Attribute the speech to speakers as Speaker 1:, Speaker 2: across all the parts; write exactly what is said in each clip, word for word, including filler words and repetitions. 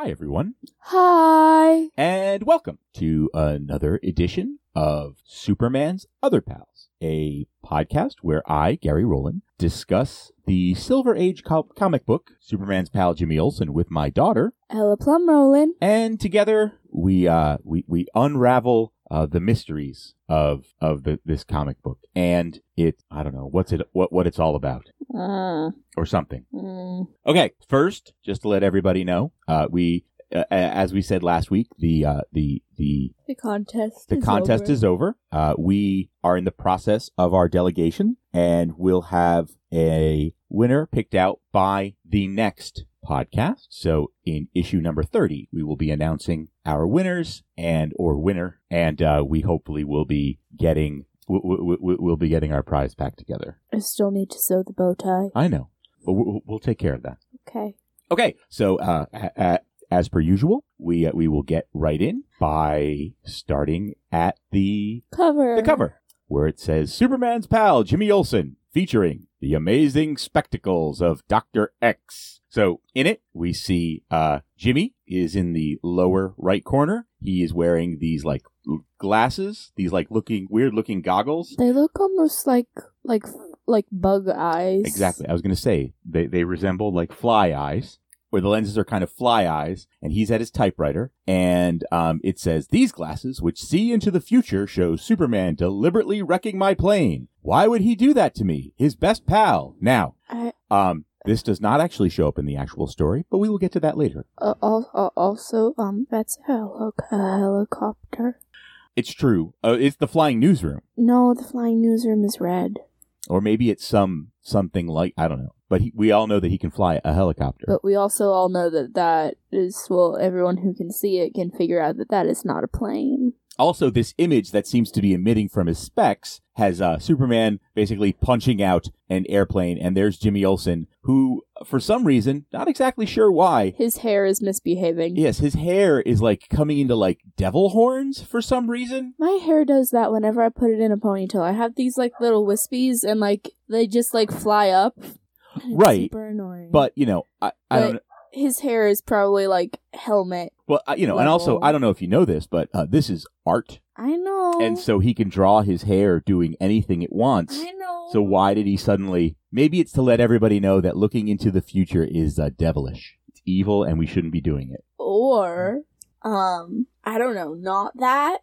Speaker 1: Hi, everyone.
Speaker 2: Hi.
Speaker 1: And welcome to another edition of Superman's Other Pals, a podcast where I, Gary Rowland, discuss the Silver Age co- comic book, Superman's pal Jimmy Olsen, with my daughter,
Speaker 2: Ella Plum Rowland.
Speaker 1: And together we uh we, we unravel uh, the mysteries of of the, this comic book. And it, I don't know, what's it what, what it's all about.
Speaker 2: Uh,
Speaker 1: Or something.
Speaker 2: mm.
Speaker 1: Okay, first, just to let everybody know, uh, we, uh, as we said last week, the uh, the the
Speaker 2: The contest
Speaker 1: the
Speaker 2: is
Speaker 1: contest
Speaker 2: over.
Speaker 1: is over. Uh, we are in the process of our delegation, and we'll have a winner picked out by the next podcast. So in issue number thirty, we will be announcing our winners and or winner, and uh, we hopefully will be getting we'll, we'll, we'll be getting our prize pack together.
Speaker 2: I still need to sew the bow tie.
Speaker 1: I know, but we'll, we'll take care of that.
Speaker 2: Okay.
Speaker 1: Okay, so uh, a- a- as per usual, we uh, we will get right in by starting at the
Speaker 2: Cover.
Speaker 1: the cover, where it says Superman's pal Jimmy Olsen, featuring the amazing spectacles of Doctor X. So in it, we see uh, Jimmy is in the lower right corner. He is wearing these like glasses, these like looking weird looking goggles.
Speaker 2: They look almost like like like bug eyes.
Speaker 1: Exactly. I was going to say they they resemble like fly eyes, where the lenses are kind of fly eyes, and he's at his typewriter, and um, it says, "These glasses, which see into the future, show Superman deliberately wrecking my plane. Why would he do that to me, his best pal?" Now,
Speaker 2: I,
Speaker 1: um, this does not actually show up in the actual story, but we will get to that later.
Speaker 2: uh, al- uh, also, um, that's a heli- a helicopter.
Speaker 1: It's true. Uh, it's the flying newsroom,
Speaker 2: No, the flying newsroom is red.
Speaker 1: or maybe it's some something like, I don't know. But he, we all know that he can fly a helicopter.
Speaker 2: But we also all know that that is, well, everyone who can see it can figure out that that is not a plane.
Speaker 1: Also, this image that seems to be emitting from his specs has uh, Superman basically punching out an airplane, and there's Jimmy Olsen, who, for some reason, not exactly sure why,
Speaker 2: His hair is misbehaving.
Speaker 1: yes, his hair is like coming into like devil horns for some reason.
Speaker 2: My hair does that whenever I put it in a ponytail. I have these like little wispies, and like they just like fly up. And it's
Speaker 1: Right.
Speaker 2: super annoying.
Speaker 1: But, you know, I, I don't know.
Speaker 2: But his hair is probably like helmet.
Speaker 1: Well, uh, you know, and also,
Speaker 2: level.
Speaker 1: I don't know if you know this, but uh, this is art.
Speaker 2: I know.
Speaker 1: And so he can draw his hair doing anything it wants.
Speaker 2: I know.
Speaker 1: So why did he suddenly... Maybe it's to let everybody know that looking into the future is uh, devilish. It's evil, and we shouldn't be doing it.
Speaker 2: Or, um, I don't know, not that.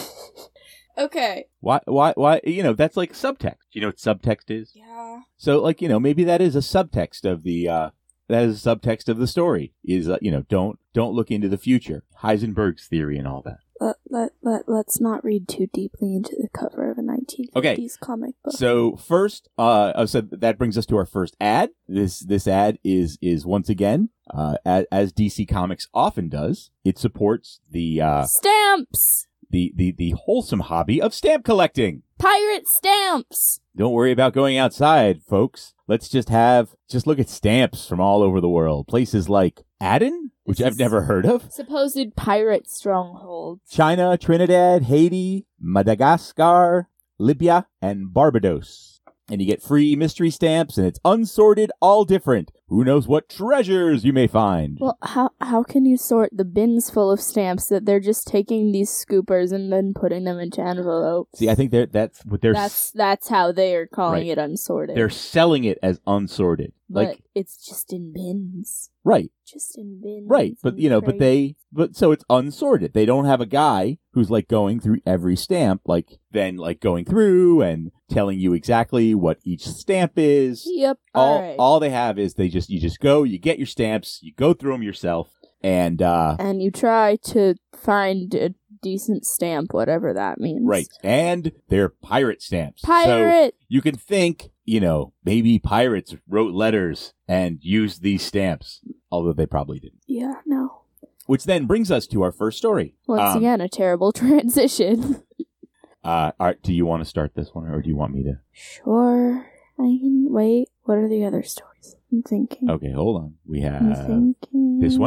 Speaker 2: Okay.
Speaker 1: Why, why, why, you know, that's like subtext. You know what subtext is?
Speaker 2: Yeah.
Speaker 1: So, like, you know, maybe that is a subtext of the, uh, that is a subtext of the story, is, uh, you know, don't, don't look into the future. Heisenberg's theory and all that.
Speaker 2: Let, let, let, let's not read too deeply into the cover of a nineteen fifties comic book.
Speaker 1: So, first, uh, so that brings us to our first ad. This, this ad is, is once again, uh, as, as D C Comics often does, it supports the, uh,
Speaker 2: Stamps!
Speaker 1: the, the, the wholesome hobby of stamp collecting.
Speaker 2: Pirate stamps!
Speaker 1: Don't worry about going outside, folks. Let's just have, just look at stamps from all over the world. Places like Aden, which
Speaker 2: This
Speaker 1: I've
Speaker 2: is-
Speaker 1: never heard of.
Speaker 2: Supposed pirate strongholds.
Speaker 1: China, Trinidad, Haiti, Madagascar, Libya, and Barbados. And you get free mystery stamps, and it's unsorted, all different. Who knows what treasures you may find?
Speaker 2: Well, how how can you sort the bins full of stamps that they're just taking these scoopers and then putting them into envelopes?
Speaker 1: See, I think they're, that's what they're
Speaker 2: That's that's how they are calling
Speaker 1: Right.
Speaker 2: it unsorted.
Speaker 1: they're selling it as unsorted.
Speaker 2: but
Speaker 1: Like,
Speaker 2: it's just in bins.
Speaker 1: right.
Speaker 2: Just in bins.
Speaker 1: Right, but
Speaker 2: and
Speaker 1: you know, but
Speaker 2: crates.
Speaker 1: they, but so it's unsorted. They don't have a guy who's like going through every stamp, like then like going through and telling you exactly what each stamp is.
Speaker 2: Yep.
Speaker 1: All,
Speaker 2: All right.
Speaker 1: all they have is they just, you just go, you get your stamps, you go through them yourself, and uh,
Speaker 2: and you try to find a decent stamp, whatever that means.
Speaker 1: right, and they're pirate stamps. So
Speaker 2: Pirate.
Speaker 1: you can think, you know, maybe pirates wrote letters and used these stamps, although they probably didn't.
Speaker 2: Yeah. No.
Speaker 1: Which then brings us to our first story.
Speaker 2: Once
Speaker 1: Um,
Speaker 2: again, a terrible transition.
Speaker 1: Uh, Art, do you want to start this one, or do you want me to?
Speaker 2: Sure. I can wait. What are the other stories? I'm thinking.
Speaker 1: Okay, hold on. We
Speaker 2: I'm
Speaker 1: have
Speaker 2: thinking.
Speaker 1: this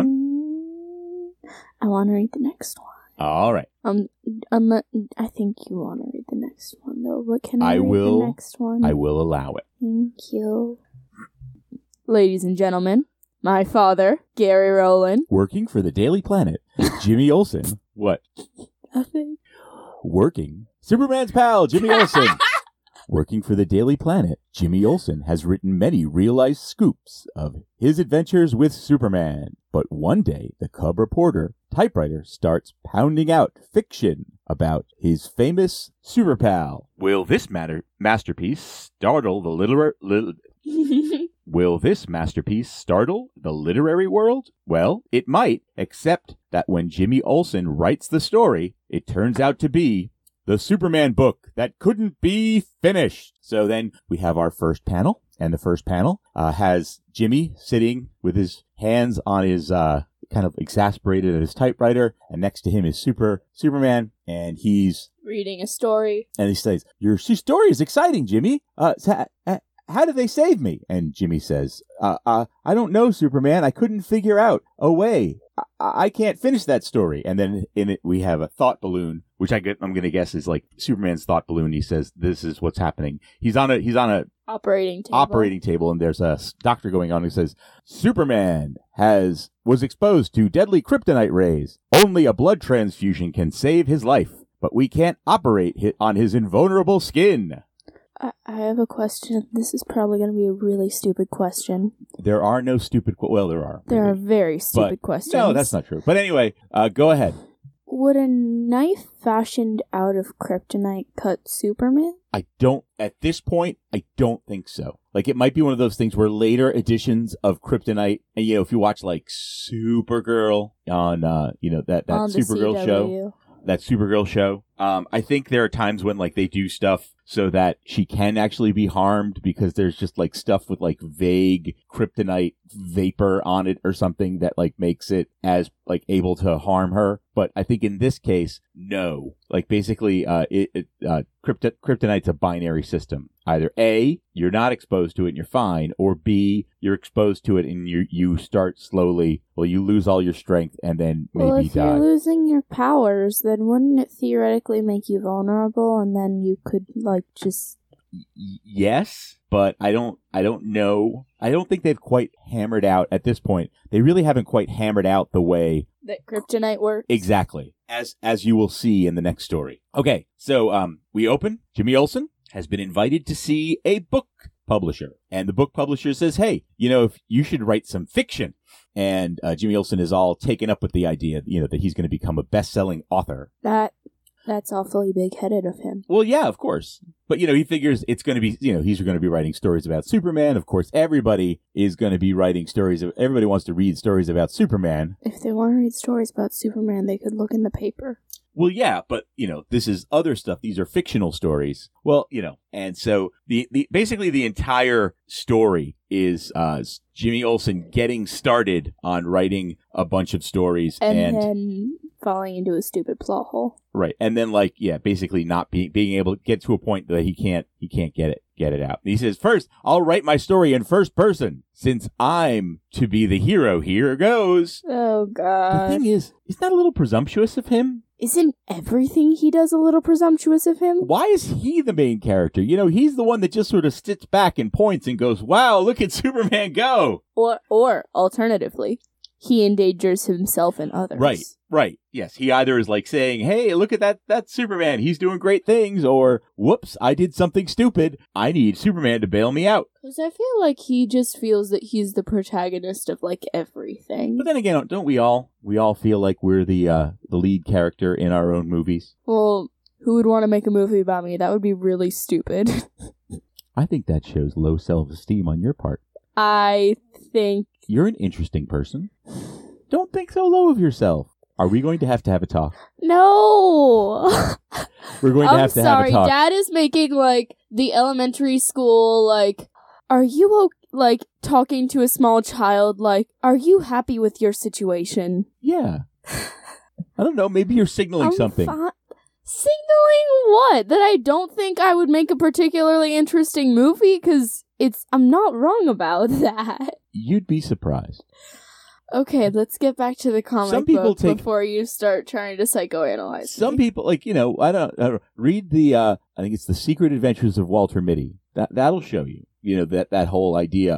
Speaker 2: I want to read the next one.
Speaker 1: all right.
Speaker 2: Um, um, I think you want to read the next one though. What can I,
Speaker 1: I
Speaker 2: read
Speaker 1: will-
Speaker 2: the next one?
Speaker 1: I will allow it.
Speaker 2: Thank you. Ladies and gentlemen, My father, Gary Rowland.
Speaker 1: Working for the Daily Planet, Jimmy Olsen. What?
Speaker 2: Nothing.
Speaker 1: Working. Superman's pal, Jimmy Olsen. Working for the Daily Planet, Jimmy Olsen has written many real-life scoops of his adventures with Superman. But one day, the cub reporter, typewriter, starts pounding out fiction about his famous super pal. Will this matter masterpiece startle the literar- li- Will this masterpiece startle the literary world? Well, it might, except that when Jimmy Olsen writes the story, it turns out to be the Superman book that couldn't be finished. So then we have our first panel, and the first panel uh, has Jimmy sitting with his hands on his, uh, kind of exasperated at his typewriter, and next to him is Super Superman, and he's
Speaker 2: reading a story.
Speaker 1: And he says, "Your story is exciting, Jimmy. Uh, uh, how did they save me?" And Jimmy says, uh, uh, I don't know, Superman. I couldn't figure out a way. I, I can't finish that story. And then in it, we have a thought balloon, which I get, I'm going to guess is like Superman's thought balloon. He says, this is what's happening. He's on a, he's on a
Speaker 2: operating table.
Speaker 1: operating table, and there's a doctor going on who says, Superman has, was exposed to deadly kryptonite rays. Only a blood transfusion can save his life, but we can't operate on his invulnerable skin.
Speaker 2: I have a question. This is probably going to be a really stupid question.
Speaker 1: There are no stupid... Qu- well, there are.
Speaker 2: There
Speaker 1: maybe.
Speaker 2: are very stupid
Speaker 1: but,
Speaker 2: questions.
Speaker 1: No, that's not true. But anyway, uh, go ahead.
Speaker 2: Would a knife fashioned out of kryptonite cut Superman?
Speaker 1: I don't... At this point, I don't think so. Like, it might be one of those things where later editions of kryptonite... And, you know, if you watch, like, Supergirl on, uh, you know, that, that
Speaker 2: on the
Speaker 1: Supergirl
Speaker 2: C W.
Speaker 1: show... That Supergirl show. Um, I think there are times when, like, they do stuff so that she can actually be harmed because there's just, like, stuff with, like, vague kryptonite vapor on it or something that, like, makes it as, like, able to harm her. But I think in this case, no. Like, basically, uh, it, it uh, krypto- kryptonite's a binary system. Either A, you're not exposed to it and you're fine, or B, you're exposed to it and you you start slowly, well, you lose all your strength and then maybe
Speaker 2: well, if
Speaker 1: die.
Speaker 2: you're losing your powers, then wouldn't it theoretically make you vulnerable and then you could, like, just...
Speaker 1: Y- yes, but I don't I don't know. I don't think they've quite hammered out at this point. They really haven't quite hammered out the way
Speaker 2: that kryptonite works?
Speaker 1: Exactly. As as you will see in the next story. Okay, so um we open. Jimmy Olsen has been invited to see a book publisher. And the book publisher says, hey, you know, if you should write some fiction. And uh, Jimmy Olsen is all taken up with the idea, you know, that he's going to become a best-selling author.
Speaker 2: That That's awfully big-headed of him.
Speaker 1: Well, yeah, of course. But, you know, he figures it's going to be, you know, he's going to be writing stories about Superman. Of course, everybody is going to be writing stories. Of, everybody wants to read stories about Superman.
Speaker 2: If they want to read stories about Superman, they could look in the paper.
Speaker 1: Well, yeah, but, you know, this is other stuff. These are fictional stories. Well, you know, and so the, the basically the entire story is uh, Jimmy Olsen getting started on writing a bunch of stories.
Speaker 2: And,
Speaker 1: and
Speaker 2: then falling into a stupid plot hole.
Speaker 1: Right. And then, like, yeah, basically not being being able to get to a point that he can't he can't get it get it out. And he says, first, I'll write my story in first person. Since I'm to be the hero, here goes.
Speaker 2: Oh, God.
Speaker 1: The thing is, isn't that a little presumptuous of him?
Speaker 2: Isn't everything he does a little presumptuous of him?
Speaker 1: Why is he the main character? You know, he's the one that just sort of sits back and points and goes, wow, look at Superman go.
Speaker 2: Or, or alternatively, he endangers himself and others.
Speaker 1: Right, right. Yes, he either is like saying, hey, look at that, that Superman. He's doing great things. Or, whoops, I did something stupid. I need Superman to bail me out.
Speaker 2: Because I feel like he just feels that he's the protagonist of, like, everything.
Speaker 1: But then again, don't we all? We all feel like we're the uh, the lead character in our own movies.
Speaker 2: Well, who would want to make a movie about me? That would be really stupid.
Speaker 1: I think that shows low self-esteem on your part.
Speaker 2: I think...
Speaker 1: You're an interesting person. Don't think so low of yourself. Are we going to have to have a talk?
Speaker 2: No!
Speaker 1: We're going to
Speaker 2: I'm
Speaker 1: have to
Speaker 2: sorry,
Speaker 1: have a talk.
Speaker 2: Dad is making, like, the elementary school, like, are you, o- like, talking to a small child, like, are you happy with your situation?
Speaker 1: Yeah. I don't know, maybe you're signaling
Speaker 2: I'm
Speaker 1: something.
Speaker 2: fi- Signaling what? That I don't think I would make a particularly interesting movie? Because it's, I'm not wrong about that.
Speaker 1: You'd be surprised.
Speaker 2: Okay, let's get back to the comic
Speaker 1: Some people
Speaker 2: book
Speaker 1: take-
Speaker 2: before you start trying to psychoanalyze
Speaker 1: Some
Speaker 2: me.
Speaker 1: people, like, you know, I don't, I don't read the, uh, I think it's The Secret Adventures of Walter Mitty. That, that'll show you, you know, that, that whole idea of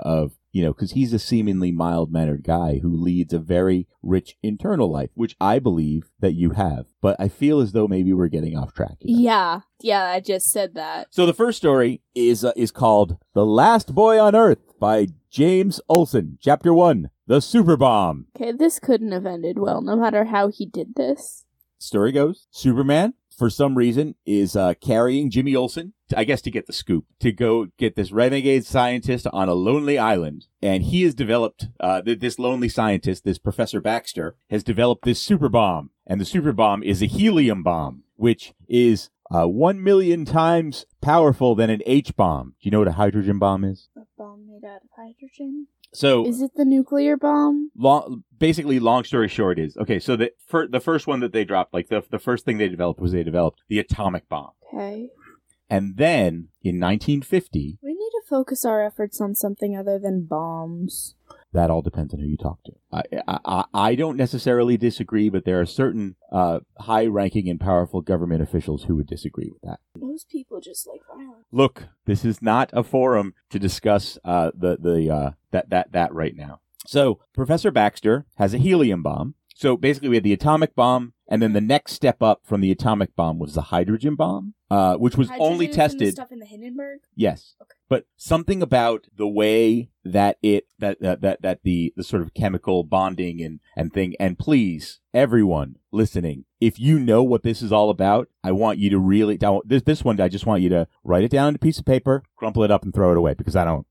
Speaker 1: you know, because he's a seemingly mild-mannered guy who leads a very rich internal life, which I believe that you have. But I feel as though maybe we're getting off track here.
Speaker 2: Yeah. Yeah, I just said that.
Speaker 1: So the first story is uh, is called The Last Boy on Earth by James Olson. Chapter one, The Super Bomb.
Speaker 2: Okay, this couldn't have ended well, no matter how he did this.
Speaker 1: Story goes, Superman, for some reason, is uh, carrying Jimmy Olsen, I guess to get the scoop, to go get this renegade scientist on a lonely island. And he has developed, uh, th- this lonely scientist, this Professor Baxter, has developed this super bomb. And the super bomb is a helium bomb, which is uh, one million times powerful than an H-bomb. Do you know what a hydrogen bomb is?
Speaker 2: A bomb made out of hydrogen?
Speaker 1: So,
Speaker 2: is it the nuclear bomb?
Speaker 1: Long, basically, long story short is, okay, so the, fir- the first one that they dropped, like the, the first thing they developed was they developed the atomic bomb.
Speaker 2: Okay.
Speaker 1: And then, in nineteen fifty...
Speaker 2: We need to focus our efforts on something other than bombs.
Speaker 1: That all depends on who you talk to. I I, I don't necessarily disagree, but there are certain uh, high-ranking and powerful government officials who would disagree with that.
Speaker 2: Most people just like violence.
Speaker 1: Look, this is not a forum to discuss uh, the the uh, that that that right now. So Professor Baxter has a helium bomb. So basically, we had the atomic bomb, and then the next step up from the atomic bomb was the hydrogen bomb, uh, which was
Speaker 2: Hydrogen
Speaker 1: only
Speaker 2: is
Speaker 1: tested.
Speaker 2: In the stuff in the Hindenburg?
Speaker 1: Yes.
Speaker 2: Okay.
Speaker 1: But something about the way that it that that that, that the, the sort of chemical bonding and, and thing, and please, everyone listening, if you know what this is all about, I want you to really this this one I just want you to write it down on a piece of paper, crumple it up, and throw it away, because I don't.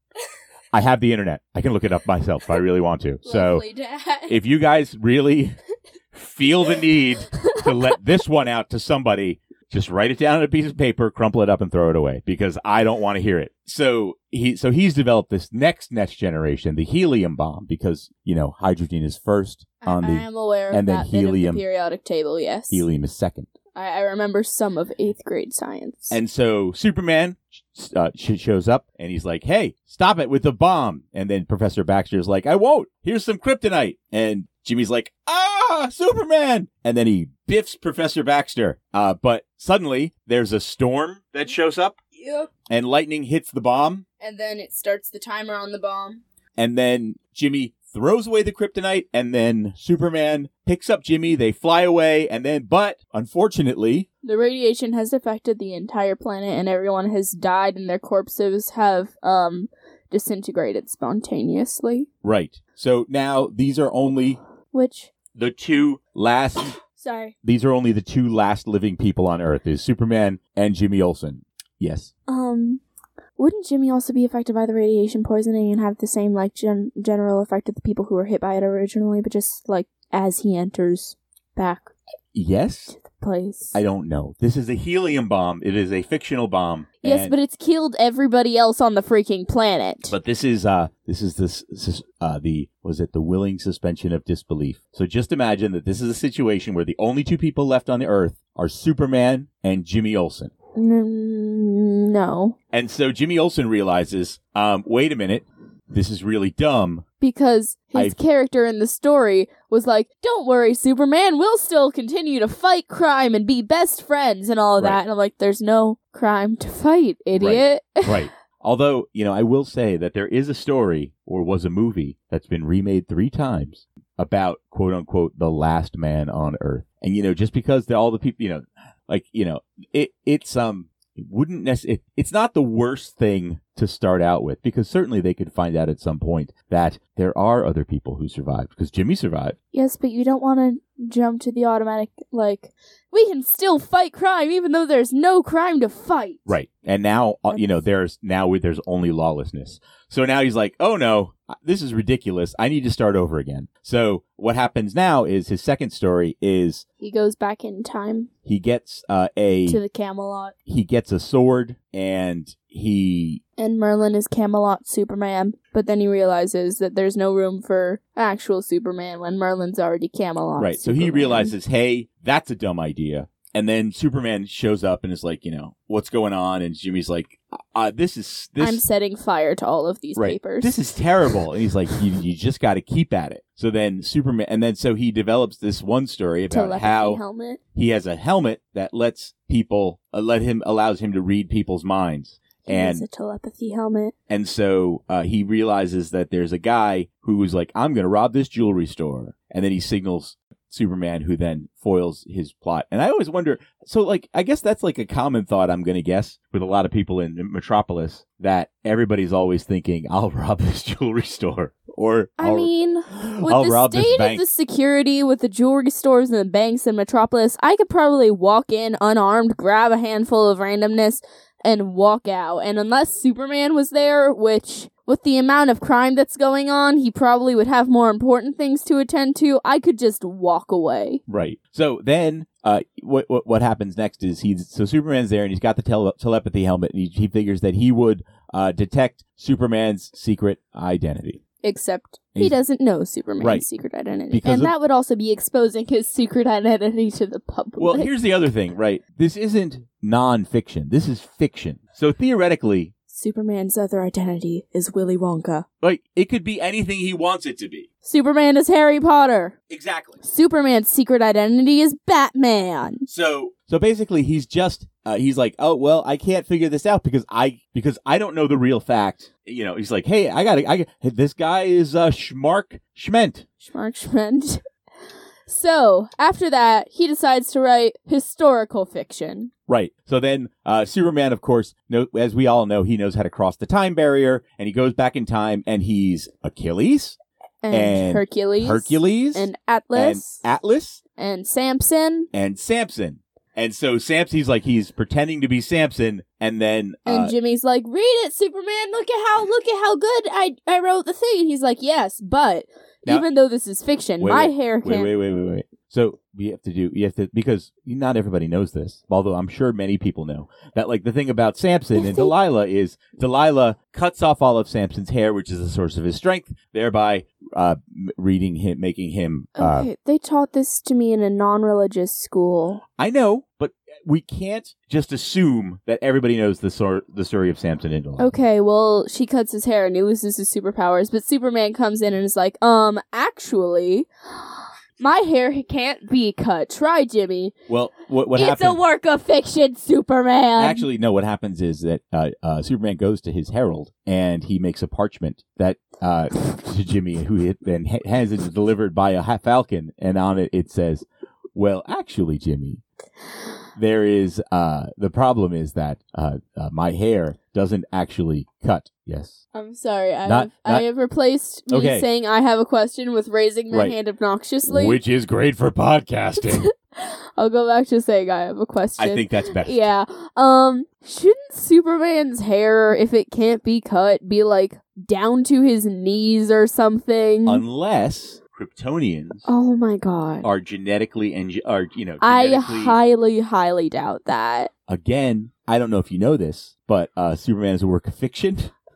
Speaker 1: I have the internet. I can look it up myself if I really want to.
Speaker 2: Lovely,
Speaker 1: so
Speaker 2: Dad.
Speaker 1: If you guys really feel the need to let this one out to somebody, just write it down on a piece of paper, crumple it up, and throw it away, because I don't want to hear it. So he, so he's developed this next next generation, the helium bomb, because you know hydrogen is first on
Speaker 2: I,
Speaker 1: the,
Speaker 2: I am aware of
Speaker 1: and then
Speaker 2: that bit
Speaker 1: helium,
Speaker 2: of the periodic table. Yes,
Speaker 1: helium is second.
Speaker 2: I, I remember some of eighth grade science.
Speaker 1: And so Superman uh, shows up, and he's like, "Hey, stop it with the bomb!" And then Professor Baxter's like, "I won't. Here's some kryptonite." And Jimmy's like, "Ah, Superman!" And then he biffs Professor Baxter. Uh, but suddenly, there's a storm that shows up.
Speaker 2: Yep.
Speaker 1: And lightning hits the bomb.
Speaker 2: And then it starts the timer on the bomb.
Speaker 1: And then Jimmy throws away the kryptonite, and then Superman picks up Jimmy. They fly away, and then, but unfortunately,
Speaker 2: the radiation has affected the entire planet, and everyone has died, and their corpses have um disintegrated spontaneously.
Speaker 1: Right. So now these are only
Speaker 2: which
Speaker 1: the two last.
Speaker 2: Sorry.
Speaker 1: These are only the two last living people on Earth: is Superman and Jimmy Olsen. Yes.
Speaker 2: Um. Wouldn't Jimmy also be affected by the radiation poisoning and have the same, like, gen- general effect of the people who were hit by it originally, but just, like, as he enters back
Speaker 1: yes?
Speaker 2: to the place?
Speaker 1: I don't know. This is a helium bomb. It is a fictional bomb.
Speaker 2: Yes,
Speaker 1: and,
Speaker 2: but it's killed everybody else on the freaking planet.
Speaker 1: But this is, uh, this is this, this uh, the, was it the willing suspension of disbelief? So just imagine that this is a situation where the only two people left on the Earth are Superman and Jimmy Olsen.
Speaker 2: Mm, no.
Speaker 1: And so Jimmy Olsen realizes, um, wait a minute, this is really dumb.
Speaker 2: Because his
Speaker 1: I've...
Speaker 2: character in the story was like, don't worry, Superman, we'll still continue to fight crime and be best friends and all of
Speaker 1: right.
Speaker 2: that. And I'm like, there's no crime to fight, idiot.
Speaker 1: Right. right. Although, you know, I will say that there is a story, or was a movie, that's been remade three times about, quote unquote, the last man on Earth. And, you know, just because the, all the people, you know, like, you know, it it's, um, it wouldn't necessarily, it, it's not the worst thing to start out with, because certainly they could find out at some point that there are other people who survived, because Jimmy survived.
Speaker 2: Yes, but you don't want to jump to the automatic, like, we can still fight crime even though there's no crime to fight.
Speaker 1: Right. And now, uh, you know, there's now there's only lawlessness. So now he's like, oh no, this is ridiculous. I need to start over again. So what happens now is his second story is
Speaker 2: he goes back in time.
Speaker 1: He gets uh, a
Speaker 2: to the Camelot.
Speaker 1: He gets a sword, and he
Speaker 2: and Merlin is Camelot Superman. But then he realizes that there's no room for actual Superman when Merlin's already Camelot.
Speaker 1: Right. So
Speaker 2: Superman.
Speaker 1: he realizes, hey, that's a dumb idea. And then Superman shows up and is like, you know, what's going on? And Jimmy's like, uh, this is this.
Speaker 2: I'm setting fire to all of these
Speaker 1: right.
Speaker 2: papers.
Speaker 1: This is terrible. And he's like, you, you just got to keep at it. So then Superman, and then so he develops this one story about
Speaker 2: Telepathy
Speaker 1: how
Speaker 2: helmet.
Speaker 1: he has a helmet that lets people, uh, let him, allows him to read people's minds.
Speaker 2: It
Speaker 1: and
Speaker 2: is a telepathy helmet.
Speaker 1: and so uh, he realizes that there's a guy who's like, I'm going to rob this jewelry store. And then he signals Superman, who then foils his plot. And I always wonder, so like, I guess that's like a common thought, I'm going to guess, with a lot of people in Metropolis, that everybody's always thinking, I'll rob this jewelry store. Or
Speaker 2: I
Speaker 1: I'll,
Speaker 2: mean, with
Speaker 1: I'll
Speaker 2: the
Speaker 1: rob this
Speaker 2: state of
Speaker 1: bank.
Speaker 2: the security with the jewelry stores and the banks in Metropolis, I could probably walk in unarmed, grab a handful of randomness, and walk out. And unless Superman was there, which, with the amount of crime that's going on, he probably would have more important things to attend to, I could just walk away.
Speaker 1: Right. So then, uh, what what what happens next is he's so Superman's there and he's got the tele- telepathy helmet and he, he figures that he would uh, detect Superman's secret identity.
Speaker 2: Except
Speaker 1: He's-
Speaker 2: he doesn't know Superman's
Speaker 1: Right.
Speaker 2: secret identity.
Speaker 1: Because
Speaker 2: and
Speaker 1: of-
Speaker 2: that would also be exposing his secret identity to the public.
Speaker 1: Well, here's the other thing, right? This isn't non-fiction. This is fiction. So theoretically,
Speaker 2: Superman's other identity is Willy Wonka.
Speaker 1: like, it could be anything he wants it to be.
Speaker 2: Superman is Harry Potter.
Speaker 1: Exactly.
Speaker 2: Superman's secret identity is Batman.
Speaker 1: So, so basically, he's just uh, he's like, oh well, I can't figure this out because I because I don't know the real fact. You know, he's like, hey, I got to I got this guy is uh, Schmark Schment.
Speaker 2: Schmark Schment. So, after that, he decides to write historical fiction.
Speaker 1: Right. So then, uh, Superman, of course, know, as we all know, he knows how to cross the time barrier, and he goes back in time, and he's Achilles,
Speaker 2: And,
Speaker 1: And
Speaker 2: Hercules.
Speaker 1: Hercules,
Speaker 2: And
Speaker 1: and
Speaker 2: Atlas.
Speaker 1: Atlas,
Speaker 2: And, Samson.
Speaker 1: and Samson. And so Samson, he's like, he's pretending to be Samson, and then,
Speaker 2: And
Speaker 1: uh,
Speaker 2: Jimmy's like, read it, Superman. Look at how look at how good I, I wrote the thing. And he's like, yes, but
Speaker 1: Now-
Speaker 2: even though this is fiction,
Speaker 1: Wait,
Speaker 2: my
Speaker 1: wait,
Speaker 2: hair
Speaker 1: wait,
Speaker 2: can't.
Speaker 1: wait, wait, wait, wait. So we have to do, you have to, because not everybody knows this, although I'm sure many people know, that like the thing about Samson
Speaker 2: If
Speaker 1: and
Speaker 2: they-
Speaker 1: Delilah is Delilah cuts off all of Samson's hair, which is the source of his strength, thereby uh, m- reading him, making him, uh,
Speaker 2: Okay, they taught this to me in a non-religious school.
Speaker 1: I know, but we can't just assume that everybody knows the, sor- the story of Samson and Delilah.
Speaker 2: Okay, well, she cuts his hair and he loses his superpowers, but Superman comes in and is like, um, actually, my hair can't be cut. Try, Jimmy.
Speaker 1: Well, what, what
Speaker 2: it's
Speaker 1: happens?
Speaker 2: a work of fiction, Superman.
Speaker 1: Actually, no, what happens is that uh, uh, Superman goes to his herald and he makes a parchment that uh, to Jimmy, who he then ha- has it delivered by a ha- falcon, and on it it says, well, actually, Jimmy, there is, uh, the problem is that uh, uh, my hair doesn't actually cut. Yes.
Speaker 2: I'm sorry, I
Speaker 1: Not-
Speaker 2: have I
Speaker 1: not-
Speaker 2: have replaced me
Speaker 1: Okay.
Speaker 2: saying I have a question with raising my
Speaker 1: Right.
Speaker 2: hand obnoxiously.
Speaker 1: Which is great for podcasting.
Speaker 2: I'll go back to saying I have a question.
Speaker 1: I think that's best.
Speaker 2: Yeah. Um, shouldn't Superman's hair, if it can't be cut, be like down to his knees or something?
Speaker 1: Unless Kryptonians
Speaker 2: oh my god.
Speaker 1: are genetically and are you know
Speaker 2: I
Speaker 1: genetically
Speaker 2: highly, highly doubt that.
Speaker 1: again. I don't know if you know this, but uh, Superman is a work of fiction.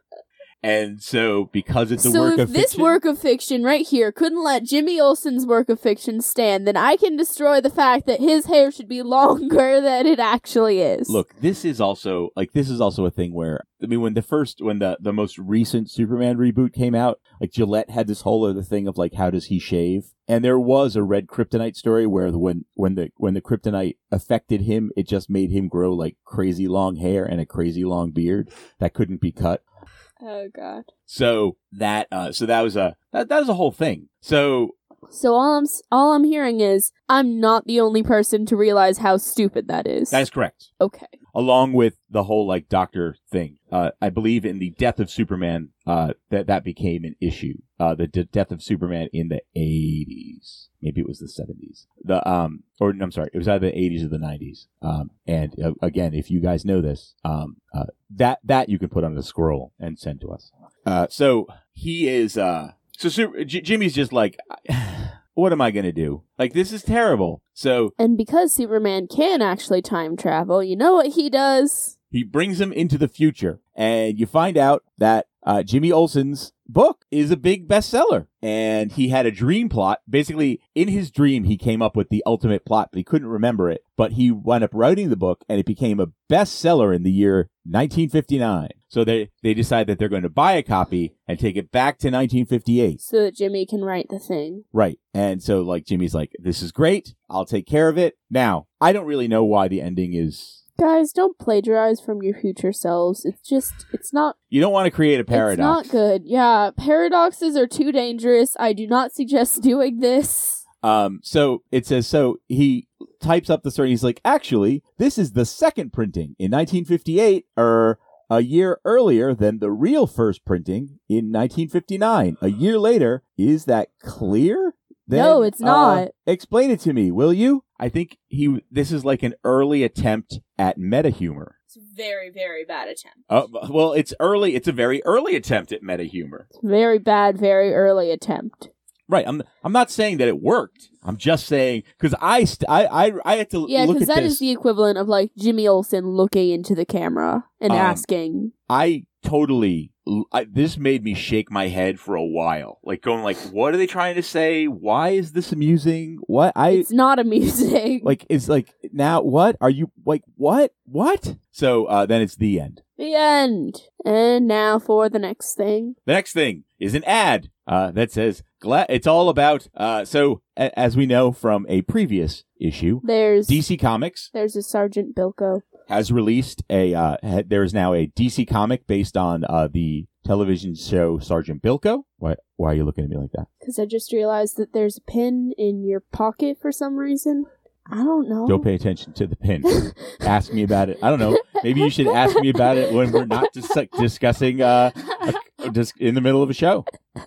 Speaker 1: And so, because it's a
Speaker 2: So
Speaker 1: work
Speaker 2: if
Speaker 1: of
Speaker 2: this
Speaker 1: fiction,
Speaker 2: work of fiction right here couldn't let Jimmy Olsen's work of fiction stand, then I can destroy the fact that his hair should be longer than it actually is.
Speaker 1: look, this is also like this is also a thing where I mean, when the first, when the the most recent Superman reboot came out, like Gillette had this whole other thing of like, how does he shave? And there was a red kryptonite story where the, when when the when the kryptonite affected him, it just made him grow like crazy long hair and a crazy long beard that couldn't be cut.
Speaker 2: Oh god.
Speaker 1: So that uh, so that was a that, that was a whole thing. So
Speaker 2: So all I'm s- all I'm hearing is I'm not the only person to realize how stupid that is.
Speaker 1: that is correct.
Speaker 2: okay.
Speaker 1: Along with the whole like doctor thing, uh, I believe in the death of Superman, uh, that that became an issue. Uh, the d- death of Superman in the eighties, maybe it was the seventies. The um, or no, I'm sorry, it was either the eighties or the nineties. Um, and uh, again, if you guys know this, um, uh, that that you can put on a scroll and send to us. Uh, so he is uh, so Super- J- Jimmy's just like, what am I gonna do? Like, this is terrible. So
Speaker 2: And because Superman can actually time travel, you know what he does?
Speaker 1: he brings him into the future, and you find out that uh, Jimmy Olsen's book is a big bestseller, and he had a dream plot. Basically, in his dream, he came up with the ultimate plot, but he couldn't remember it. But he wound up writing the book, and it became a bestseller in the year nineteen fifty-nine. So they, they decide that they're going to buy a copy and take it back to nineteen fifty-eight.
Speaker 2: So that Jimmy can write the thing.
Speaker 1: Right. And so, like, Jimmy's like, this is great. I'll take care of it. Now, I don't really know why the ending is
Speaker 2: Guys, don't plagiarize from your future selves. It's just, it's not...
Speaker 1: You don't want to create a paradox.
Speaker 2: It's not good. Yeah, paradoxes are too dangerous. I do not suggest doing this.
Speaker 1: Um, so it says, so he types up the story. He's like, actually, this is the second printing in nineteen fifty-eight, or a year earlier than the real first printing in nineteen fifty-nine. A year later. Is that clear? Then,
Speaker 2: no, it's not.
Speaker 1: Uh, explain it to me, will you? I think he. This is like an early attempt at meta humor.
Speaker 2: It's a very, very bad attempt.
Speaker 1: Uh, well, it's early. It's a very early attempt at meta humor.
Speaker 2: Very bad, very early attempt.
Speaker 1: Right. I'm. I'm not saying that it worked. I'm just saying because I, st- I. I. I had to
Speaker 2: yeah,
Speaker 1: look at
Speaker 2: that
Speaker 1: this.
Speaker 2: is the equivalent of like Jimmy Olsen looking into the camera and
Speaker 1: Um,
Speaker 2: asking.
Speaker 1: I totally. I, this made me shake my head for a while, like going like, "What are they trying to say? Why is this amusing? What I
Speaker 2: It's not amusing.
Speaker 1: like? It's like now what are you like? What what?" So uh, then it's the end.
Speaker 2: The end. And now for the next thing.
Speaker 1: The next thing is an ad uh, that says, "Glad." It's all about. Uh, so a- as we know from a previous issue,
Speaker 2: There's
Speaker 1: D C Comics
Speaker 2: there's a Sergeant Bilko.
Speaker 1: has released a. Uh, ha- there is now a D C comic based on uh, the television show Sergeant Bilko. Why? Why are you looking at me like that?
Speaker 2: Because I just realized that there's a pin in your pocket for some reason. I don't know.
Speaker 1: Don't pay attention to the pin. Ask me about it. I don't know. Maybe you should ask me about it when we're not dis- discussing uh, a, just in the middle of a show.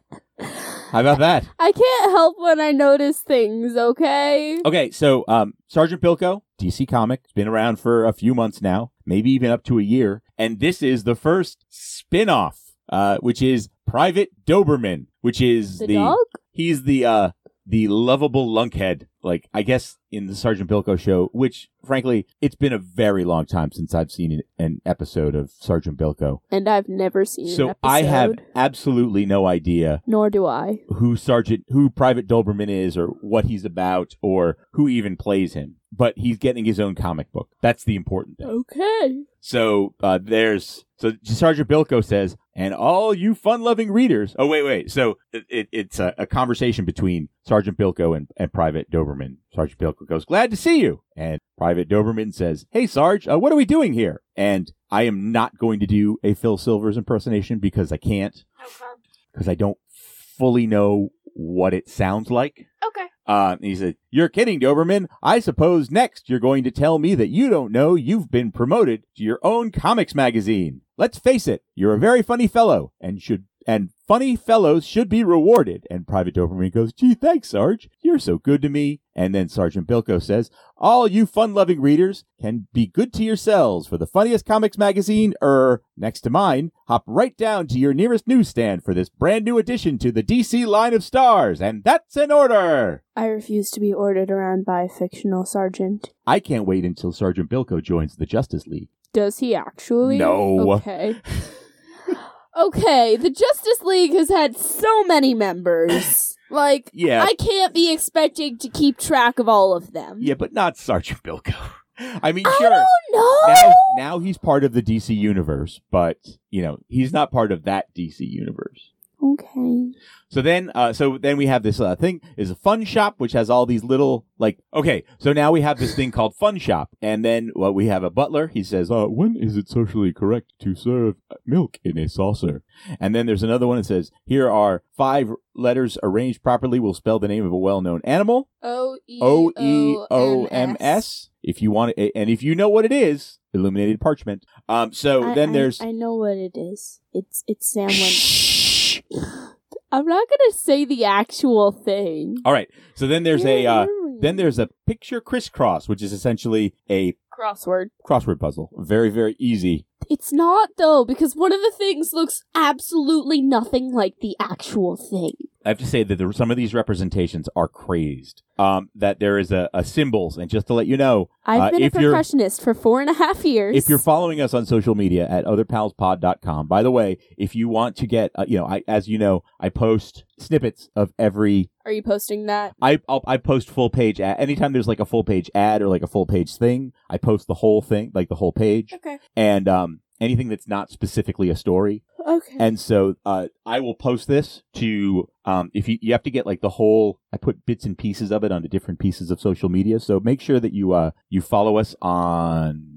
Speaker 1: How about that?
Speaker 2: I can't help when I notice things, okay?
Speaker 1: Okay, so um, Sergeant Bilko, D C comic, has been around for a few months now, maybe even up to a year, and this is the first spin-off, uh, which is Private Doberman, which is
Speaker 2: The
Speaker 1: the,
Speaker 2: dog?
Speaker 1: he's the uh, the lovable lunkhead, like I guess in the Sergeant Bilko show, which frankly, it's been a very long time since I've seen an, an episode of Sergeant Bilko.
Speaker 2: And I've never seen
Speaker 1: So
Speaker 2: an episode.
Speaker 1: I have absolutely no idea
Speaker 2: Nor do I.
Speaker 1: who Sergeant, who Private Doberman is, or what he's about, or who even plays him. But he's getting his own comic book. That's the important thing.
Speaker 2: Okay.
Speaker 1: So uh, there's so Sergeant Bilko says, and all you fun-loving readers. Oh wait, wait. So it, it, it's a, a conversation between Sergeant Bilko and, and Private Doberman. Sergeant Bilko goes, "Glad to see you," and Private Doberman says, "Hey Sarge, uh, what are we doing here?" And I am not going to do a Phil Silvers impersonation because I can't. Because I don't fully know what it sounds like.
Speaker 2: Okay.
Speaker 1: Uh, he said, "You're kidding, Doberman. I suppose next you're going to tell me that you don't know you've been promoted to your own comics magazine. Let's face it, you're a very funny fellow, and should and funny fellows should be rewarded." And Private Doberman goes, "Gee, thanks, Sarge. You're so good to me." And then Sergeant Bilko says, "All you fun-loving readers can be good to yourselves for the funniest comics magazine, er, next to mine. Hop right down to your nearest newsstand for this brand new addition to the D C line of stars, and that's an order."
Speaker 2: I refuse to be ordered around by a fictional sergeant.
Speaker 1: I can't wait until Sergeant Bilko joins the Justice League.
Speaker 2: Does he actually?
Speaker 1: No.
Speaker 2: Okay. Okay, the Justice League has had so many members. Like,
Speaker 1: Yeah.
Speaker 2: I can't be expecting to keep track of all of them.
Speaker 1: Yeah, but not Sergeant Bilko. I mean,
Speaker 2: I
Speaker 1: sure.
Speaker 2: don't know.
Speaker 1: Now, now he's part of the D C universe, but, you know, he's not part of that D C universe.
Speaker 2: Okay.
Speaker 1: So then, uh, so then we have this uh, thing is a Fun Shop, which has all these little, like, okay, so now we have this thing called Fun Shop, and then well, we have a butler. He says, uh, "When is it socially correct to serve milk in a saucer?" And then there's another one that says, "Here are five letters arranged properly will spell the name of a well-known animal."
Speaker 2: O E
Speaker 1: O E O M S. If you want it, and if you know what it is, illuminated parchment. Um, so
Speaker 2: I,
Speaker 1: then
Speaker 2: I-
Speaker 1: there's.
Speaker 2: I know what it is. It's it's Sam Lin-
Speaker 1: Shh.
Speaker 2: I'm not gonna say the actual thing.
Speaker 1: All right. So then there's a. Uh,
Speaker 2: Yay.
Speaker 1: then there's a picture crisscross, which is essentially a
Speaker 2: Crossword.
Speaker 1: crossword puzzle. Very, very easy.
Speaker 2: It's not, though, because one of the things looks absolutely nothing like the actual thing.
Speaker 1: I have to say that there, some of these representations are crazed. Um, that there is a, a symbols, and just to let you know,
Speaker 2: I've
Speaker 1: uh,
Speaker 2: been a
Speaker 1: if you're
Speaker 2: percussionist for four and a half years.
Speaker 1: if you're following us on social media at other pals pod dot com, by the way, if you want to get, uh, you know, I, as you know, I post snippets of every.
Speaker 2: Are you posting that?
Speaker 1: I I'll, I post full page ad. Anytime there's like a full page ad or like a full page thing, I post the whole thing, like the whole page,
Speaker 2: Okay.
Speaker 1: and um, anything that's not specifically a story.
Speaker 2: Okay.
Speaker 1: And so uh, I will post this to, um, if you, you have to get like the whole, I put bits and pieces of it onto different pieces of social media. So make sure that you, uh, you follow us on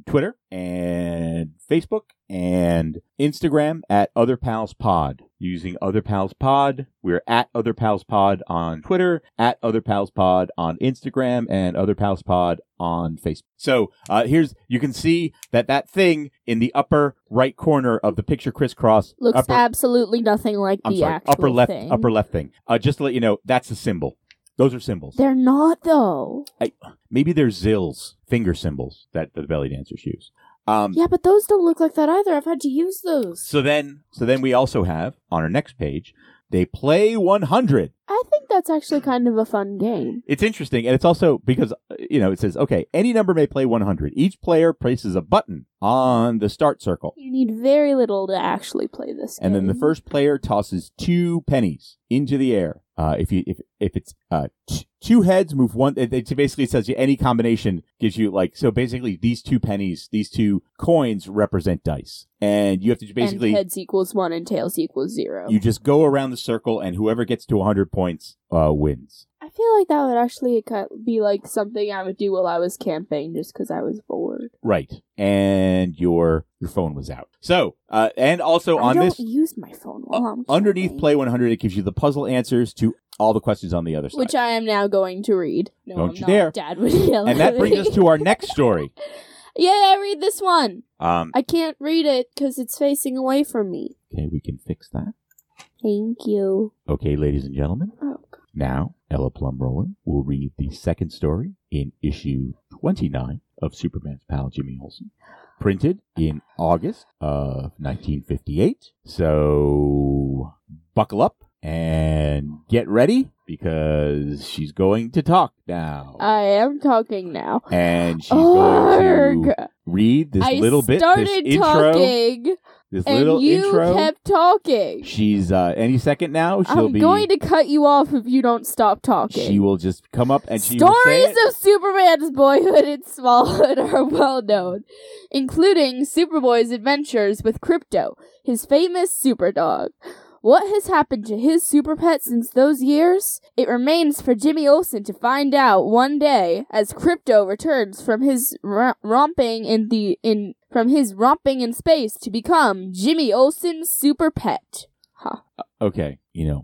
Speaker 1: Twitter and Facebook and Instagram at Other Pals Pod. Using Other Pals Pod, we're at Other Pals Pod on Twitter, at Other Pals Pod on Instagram, and Other Pals Pod on Facebook. So uh, here's, you can see that that thing in the upper right corner of the picture crisscross
Speaker 2: Looks
Speaker 1: upper,
Speaker 2: absolutely nothing like
Speaker 1: I'm
Speaker 2: the
Speaker 1: sorry,
Speaker 2: actual
Speaker 1: upper left,
Speaker 2: thing.
Speaker 1: upper left thing. Uh, just to let you know, that's a symbol. Those are symbols.
Speaker 2: They're not, though.
Speaker 1: I, maybe they're zills, finger symbols that the belly dancers use. Um,
Speaker 2: Yeah, but those don't look like that either. I've had to use those.
Speaker 1: So then, so then we also have on our next page, they play one hundred.
Speaker 2: I think that's actually kind of a fun game.
Speaker 1: It's interesting, and it's also because, uh, you know, it says, okay, any number may play one hundred. Each player places a button on the start circle.
Speaker 2: You need very little to actually play this game.
Speaker 1: And then the first player tosses two pennies into the air. Uh, if you if if it's uh t- two heads, move one. It, it basically says you any combination gives you like so. Basically, these two pennies, these two coins represent dice, and you have to basically
Speaker 2: and heads equals one and tails equals zero.
Speaker 1: you just go around the circle, and whoever gets to one hundred points uh wins.
Speaker 2: I feel like that would actually be like something I would do while I was camping, just because I was bored.
Speaker 1: Right, and your your phone was out. So, uh, and also
Speaker 2: I
Speaker 1: on
Speaker 2: don't
Speaker 1: this
Speaker 2: use my phone while I'm
Speaker 1: underneath
Speaker 2: camping.
Speaker 1: Play one hundred, it gives you the puzzle answers to all the questions on the other side.
Speaker 2: Which I am now going to read. No,
Speaker 1: Don't
Speaker 2: I'm
Speaker 1: you
Speaker 2: not.
Speaker 1: dare.
Speaker 2: Dad would yell
Speaker 1: And
Speaker 2: at
Speaker 1: that brings
Speaker 2: me.
Speaker 1: us to our next story.
Speaker 2: Yeah, read this one.
Speaker 1: Um,
Speaker 2: I can't read it because it's facing away from me.
Speaker 1: okay, we can fix that.
Speaker 2: Thank you.
Speaker 1: Okay, ladies and gentlemen.
Speaker 2: Oh, God.
Speaker 1: Now, Ella Plum Rowland will read the second story in issue twenty-nine of Superman's pal Jimmy Olsen, printed in August of nineteen fifty-eight. So, buckle up and get ready because she's going to talk now.
Speaker 2: I am talking now.
Speaker 1: And she's going to
Speaker 2: Arg.
Speaker 1: read this
Speaker 2: I
Speaker 1: little bit,
Speaker 2: started
Speaker 1: this intro,
Speaker 2: talking,
Speaker 1: this
Speaker 2: and
Speaker 1: little
Speaker 2: you
Speaker 1: intro.
Speaker 2: kept talking.
Speaker 1: She's, uh, any second now, she'll
Speaker 2: I'm
Speaker 1: be...
Speaker 2: going to cut you off if you don't stop talking.
Speaker 1: She will just come up and she will say
Speaker 2: Stories
Speaker 1: it.
Speaker 2: of Superman's boyhood and smallhood are well known, including Superboy's adventures with Krypto, his famous super dog. What has happened to his super pet since those years? It remains for Jimmy Olsen to find out one day as Krypto returns from his r- romping in the in from his romping in space to become Jimmy Olsen's super pet. Huh.
Speaker 1: Okay, you know,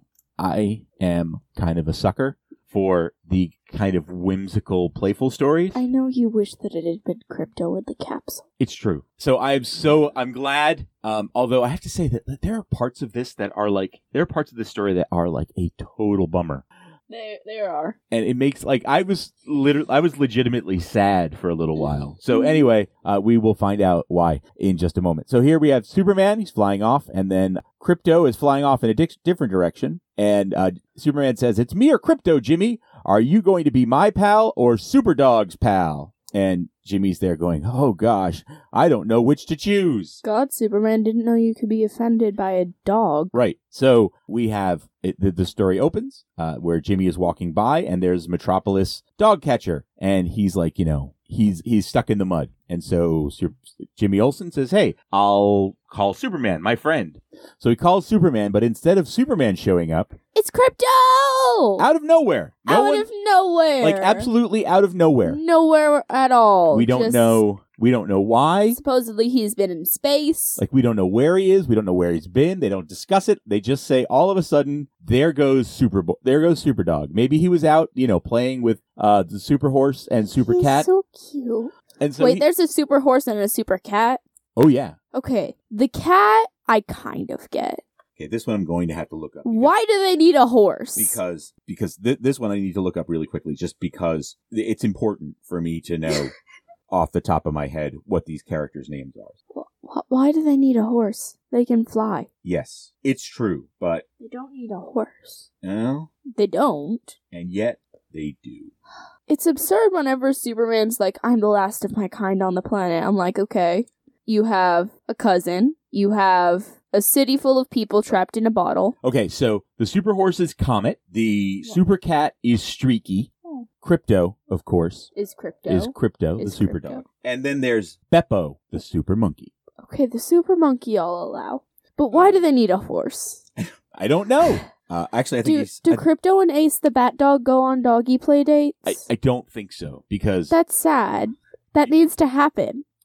Speaker 1: I am kind of a sucker for the kind of whimsical, playful stories.
Speaker 2: I know you wish that it had been Krypto in the capsule.
Speaker 1: It's true. So I'm so, I'm glad, um, although I have to say that, that there are parts of this that are like, there are parts of this story that are like a total bummer.
Speaker 2: There, there are.
Speaker 1: And it makes, like, I was literally, I was legitimately sad for a little while. So anyway, uh, we will find out why in just a moment. So here we have Superman, he's flying off, and then Krypto is flying off in a di- different direction. And uh, Superman says, "It's me or Krypto, Jimmy. Are you going to be my pal or Superdog's pal?" And Jimmy's there going, "Oh gosh, I don't know which to choose."
Speaker 2: God, Superman didn't know you could be offended by a dog.
Speaker 1: Right. So we have it, the, the story opens uh, where Jimmy is walking by and there's Metropolis dog catcher. And he's like, you know, he's he's stuck in the mud. And so Sur- Jimmy Olsen says, "Hey, I'll call Superman, my friend." So he calls Superman, but instead of Superman showing up,
Speaker 2: It's Krypto!
Speaker 1: out of nowhere, no
Speaker 2: out
Speaker 1: one,
Speaker 2: of nowhere.
Speaker 1: like absolutely out of nowhere.
Speaker 2: Nowhere at all.
Speaker 1: We don't
Speaker 2: Just
Speaker 1: know. We don't know why.
Speaker 2: Supposedly he's been in space.
Speaker 1: Like, we don't know where he is. We don't know where he's been. They don't discuss it. They just say, all of a sudden, there goes Super, Bo- there goes Superdog. Maybe he was out, you know, playing with uh, the Super Horse and Super
Speaker 2: he's
Speaker 1: Cat.
Speaker 2: so cute.
Speaker 1: And so
Speaker 2: Wait,
Speaker 1: he-
Speaker 2: there's a super horse and a super cat?
Speaker 1: oh, yeah.
Speaker 2: Okay, the cat I kind of get.
Speaker 1: Okay, this one I'm going to have to look up. because-
Speaker 2: Why do they need a horse?
Speaker 1: Because, because th- this one I need to look up really quickly, just because it's important for me to know off the top of my head what these characters' names are.
Speaker 2: Wh- Why do they need a horse? They can fly.
Speaker 1: Yes, it's true, but,
Speaker 2: They don't need a horse.
Speaker 1: no,
Speaker 2: They don't.
Speaker 1: and yet they do.
Speaker 2: It's absurd whenever Superman's like, I'm the last of my kind on the planet. I'm like, okay, you have a cousin, you have a city full of people trapped in a bottle.
Speaker 1: Okay, so the Super Horse is Comet, the
Speaker 2: Yeah.
Speaker 1: Super Cat is Streaky,
Speaker 2: Oh.
Speaker 1: Crypto, of course,
Speaker 2: Is Krypto.
Speaker 1: is Crypto, the
Speaker 2: Is
Speaker 1: Super
Speaker 2: Krypto.
Speaker 1: Dog. And then there's Beppo, the Super Monkey.
Speaker 2: Okay, the super monkey I'll allow. But why do they need a horse?
Speaker 1: I don't know. Uh, actually, I think
Speaker 2: Do,
Speaker 1: he's...
Speaker 2: do
Speaker 1: I,
Speaker 2: Krypto and Ace the Bat Dog go on doggy play dates?
Speaker 1: I, I don't think so, because...
Speaker 2: That's sad. That needs to happen.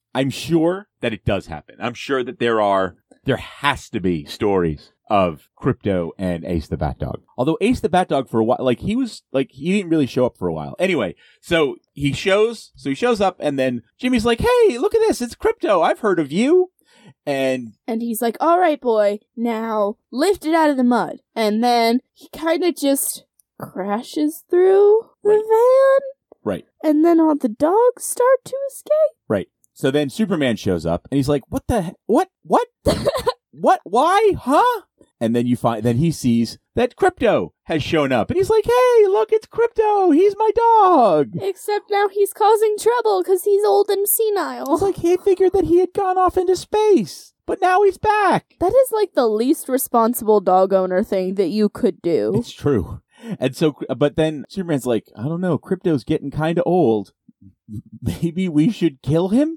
Speaker 1: I'm sure that it does happen. I'm sure that there are, there has to be stories of Krypto and Ace the Bat Dog. Although Ace the Bat Dog for a while, like he was, like he didn't really show up for a while. Anyway, so he shows, so he shows up and then Jimmy's like, hey, look at this. It's Krypto. I've heard of you. And
Speaker 2: and he's like, all right, boy, now lift it out of the mud. And then he kind of just crashes through the
Speaker 1: Right.
Speaker 2: van.
Speaker 1: Right.
Speaker 2: And then all the dogs start to escape.
Speaker 1: Right. So then Superman shows up and he's like, what the he- what what what why huh? And then you find then he sees that Krypto has shown up and he's like, hey, look, it's Krypto. He's my dog.
Speaker 2: Except now he's causing trouble because he's old and senile.
Speaker 1: It's like he figured that he had gone off into space, but now he's back.
Speaker 2: That is like the least responsible dog owner thing that you could do.
Speaker 1: It's true. And so, but then Superman's like, I don't know, Krypto's getting kind of old. Maybe we should kill him?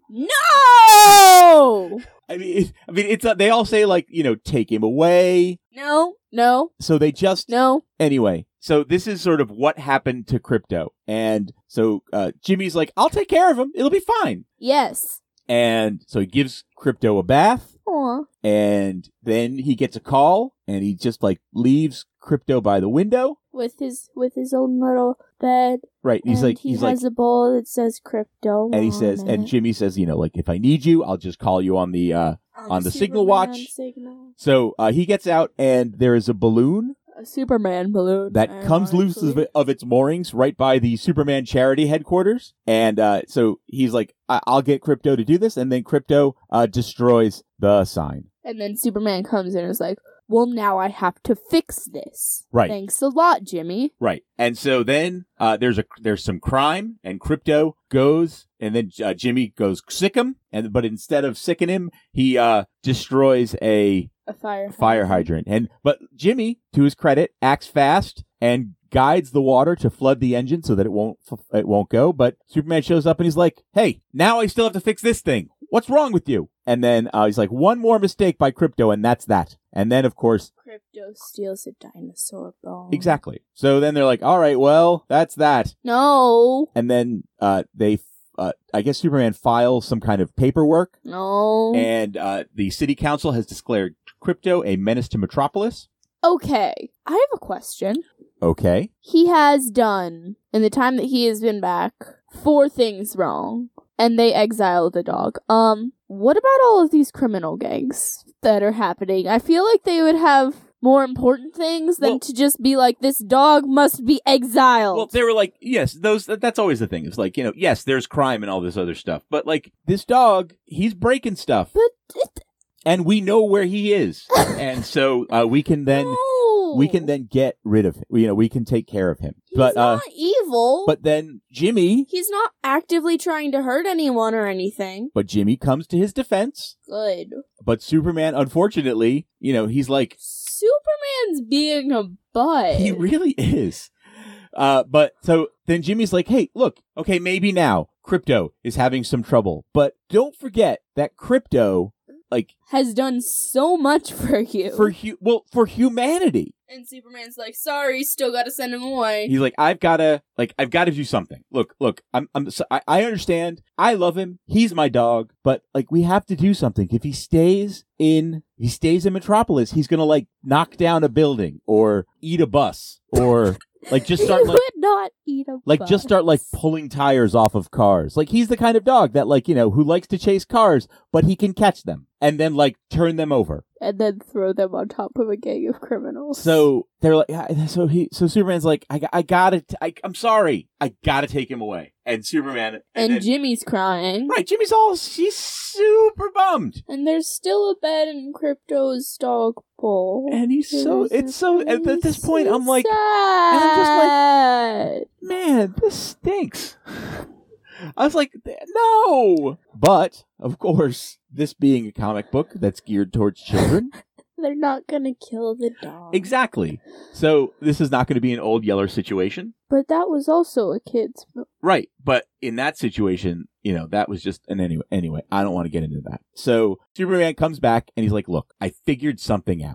Speaker 2: No!
Speaker 1: I mean, it, I mean, it's uh, they all say like, you know, take him away.
Speaker 2: No, no,
Speaker 1: So they just
Speaker 2: no.
Speaker 1: anyway. So this is sort of what happened to Krypto, and so uh, Jimmy's like, I'll take care of him. It'll be fine.
Speaker 2: Yes.
Speaker 1: And so he gives Krypto a bath,
Speaker 2: Aw.
Speaker 1: and then he gets a call, and he just like leaves Krypto by the window.
Speaker 2: With his with his own little bed.
Speaker 1: Right. He's
Speaker 2: and
Speaker 1: like,
Speaker 2: he
Speaker 1: he's
Speaker 2: has
Speaker 1: like,
Speaker 2: a bowl that says crypto.
Speaker 1: and he
Speaker 2: on
Speaker 1: says, and
Speaker 2: it.
Speaker 1: Jimmy says, you know, like if I need you, I'll just call you on the. uh on the signal
Speaker 2: Superman
Speaker 1: watch.
Speaker 2: Signal.
Speaker 1: So uh, he gets out, and there is a balloon
Speaker 2: A Superman balloon.
Speaker 1: that
Speaker 2: uh,
Speaker 1: comes loose of,
Speaker 2: actually.
Speaker 1: it, of its moorings right by the Superman charity headquarters. And uh, so he's like, I- I'll get Krypto to do this. And then Krypto uh, destroys the sign.
Speaker 2: And then Superman comes in and is like, well, now I have to fix this.
Speaker 1: Right.
Speaker 2: Thanks a lot, Jimmy.
Speaker 1: Right. And so then uh, there's a there's some crime, and Krypto goes, and then uh, Jimmy goes sick him. And but instead of sicking him, he uh, destroys a
Speaker 2: A fire
Speaker 1: fire hydrant. And but Jimmy, to his credit, acts fast and guides the water to flood the engine so that it won't it won't go. But Superman shows up and he's like, "Hey, now I still have to fix this thing. What's wrong with you?" And then uh, he's like, "One more mistake by Krypto, and that's that." And then, of course,
Speaker 2: Krypto steals a dinosaur bone.
Speaker 1: exactly. So then they're like, "All right, well, that's that."
Speaker 2: No.
Speaker 1: And then uh, they, uh, I guess, Superman files some kind of paperwork,
Speaker 2: No.
Speaker 1: and uh, the city council has declared Krypto a menace to Metropolis.
Speaker 2: Okay. I have a question.
Speaker 1: Okay.
Speaker 2: He has done, in the time that he has been back, four things wrong. And they exile the dog. Um, what about all of these criminal gangs that are happening? I feel like they would have more important things than
Speaker 1: Well-
Speaker 2: to just be like, this dog must be exiled.
Speaker 1: Well, they were like, yes, those. That's always the thing. It's like, you know, yes, there's crime and all this other stuff, but like this dog, he's breaking stuff,
Speaker 2: but it,
Speaker 1: and we know where he is, and so uh, we can then
Speaker 2: no.
Speaker 1: we can then get rid of him. You know, we can take care of him.
Speaker 2: He's
Speaker 1: but uh,
Speaker 2: not evil.
Speaker 1: but then Jimmy,
Speaker 2: He's not actively trying to hurt anyone or anything.
Speaker 1: but Jimmy comes to his defense.
Speaker 2: Good.
Speaker 1: But Superman, unfortunately, you know, he's like,
Speaker 2: Superman's being a butt.
Speaker 1: he really is. Uh, but so then Jimmy's like, hey, look, okay, maybe now Krypto is having some trouble, but don't forget that Krypto, like,
Speaker 2: has done so much for you.
Speaker 1: for hu- well, for humanity.
Speaker 2: And Superman's like, sorry, still gotta send him away.
Speaker 1: He's like, I've gotta, like, I've gotta do something. Look, look, I'm, I'm, so, I, I understand. I love him. He's my dog, but like, we have to do something. If he stays in, he stays in Metropolis, he's gonna like knock down a building or eat a bus or like just start
Speaker 2: he
Speaker 1: like.
Speaker 2: would not eat a
Speaker 1: Like,
Speaker 2: bus.
Speaker 1: just start, like, pulling tires off of cars. Like, he's the kind of dog that, like, you know, who likes to chase cars, but he can catch them and then, like, turn them over.
Speaker 2: And then throw them on top of a gang of criminals.
Speaker 1: So, they're like, yeah, so he, so Superman's like, I, I gotta, t- I, I'm sorry. I gotta take him away. And Superman. And,
Speaker 2: And
Speaker 1: then-
Speaker 2: Jimmy's crying.
Speaker 1: Right, Jimmy's all, she's super bummed.
Speaker 2: And there's still a bed in Krypto's dog bowl.
Speaker 1: And he's so, it's so, at, at this point, I'm like,
Speaker 2: sad.
Speaker 1: and I'm just like, man, this stinks. I was like, no. But, of course, this being a comic book that's geared towards children.
Speaker 2: They're not gonna kill the dog.
Speaker 1: Exactly. So, this is not going to be an Old Yeller situation.
Speaker 2: But that was also a kid's movie.
Speaker 1: Right. But in that situation, you know, that was just an anyway. Anyway, I don't want to get into that. So, Superman comes back and he's like, look, I figured something out.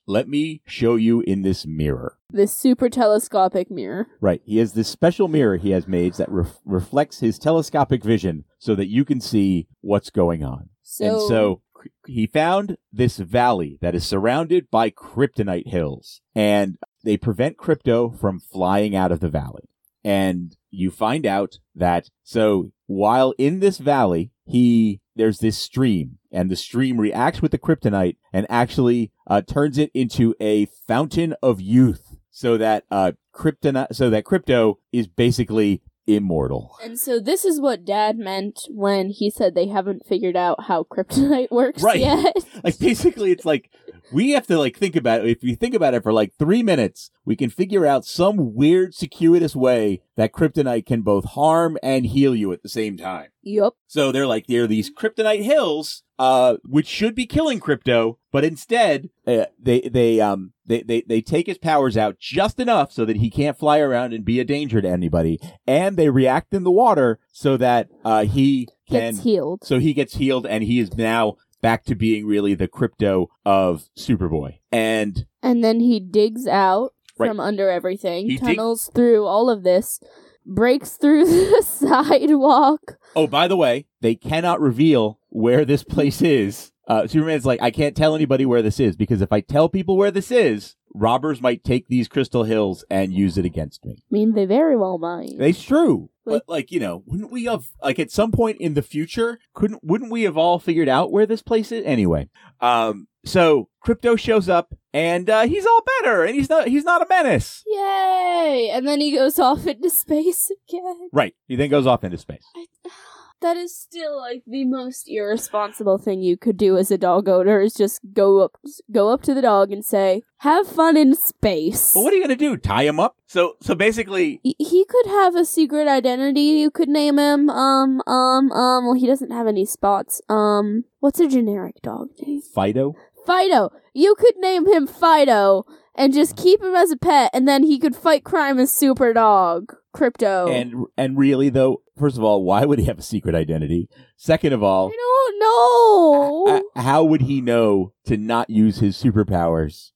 Speaker 1: let me show you in this mirror.
Speaker 2: This super telescopic mirror.
Speaker 1: Right. He has this special mirror he has made that ref- reflects his telescopic vision so that you can see what's going on.
Speaker 2: So,
Speaker 1: and so he found this valley that is surrounded by kryptonite hills, and they prevent Krypto from flying out of the valley. And you find out that, so while in this valley, he there's this stream, and the stream reacts with the kryptonite and actually uh, turns it into a fountain of youth, so that uh, kryptonite, so that Krypto is basically immortal.
Speaker 2: And so this is what Dad meant when he said they haven't figured out how kryptonite works
Speaker 1: Right.
Speaker 2: yet.
Speaker 1: Like, basically, it's like, we have to, like, think about it. If you think about it for, like, three minutes, we can figure out some weird, circuitous way that kryptonite can both harm and heal you at the same time.
Speaker 2: Yup.
Speaker 1: So they're like, there are these kryptonite hills, uh, which should be killing Krypto, but instead, uh, they, they, um, they, they, they take his powers out just enough so that he can't fly around and be a danger to anybody. And they react in the water so that, uh, he can,
Speaker 2: Gets healed.
Speaker 1: so he gets healed, and he is now back to being really the Krypto of Superboy. And
Speaker 2: And then he digs out
Speaker 1: Right.
Speaker 2: from under everything,
Speaker 1: He dig-
Speaker 2: tunnels through all of this, breaks through the sidewalk.
Speaker 1: oh, by the way, they cannot reveal where this place is. Uh, Superman's like, I can't tell anybody where this is, because if I tell people where this is, robbers might take these crystal hills and use it against me.
Speaker 2: I mean, they very well might.
Speaker 1: It's true.
Speaker 2: Like-
Speaker 1: But, like, you know, wouldn't we have, like, at some point in the future, couldn't, wouldn't we have all figured out where this place is? Anyway, um, so Krypto shows up, and, uh, he's all better, and he's not, he's not a menace.
Speaker 2: Yay! And then he goes off into space again.
Speaker 1: Right. He then goes off into space.
Speaker 2: I, that is still, like, the most irresponsible thing you could do as a dog owner, is just go up go up to the dog and say, have fun in space.
Speaker 1: Well, what are you going to do? Tie him up? So, so basically,
Speaker 2: He- He could have a secret identity. You could name him, um, um, um, well, he doesn't have any spots. Um, what's a generic dog name?
Speaker 1: Fido?
Speaker 2: Fido. You could name him Fido and just keep him as a pet, and then he could fight crime as Super Dog. Krypto.
Speaker 1: And and really, though, first of all, why would he have a secret identity? Second of all,
Speaker 2: I don't know.
Speaker 1: h- how would he know to not use his superpowers?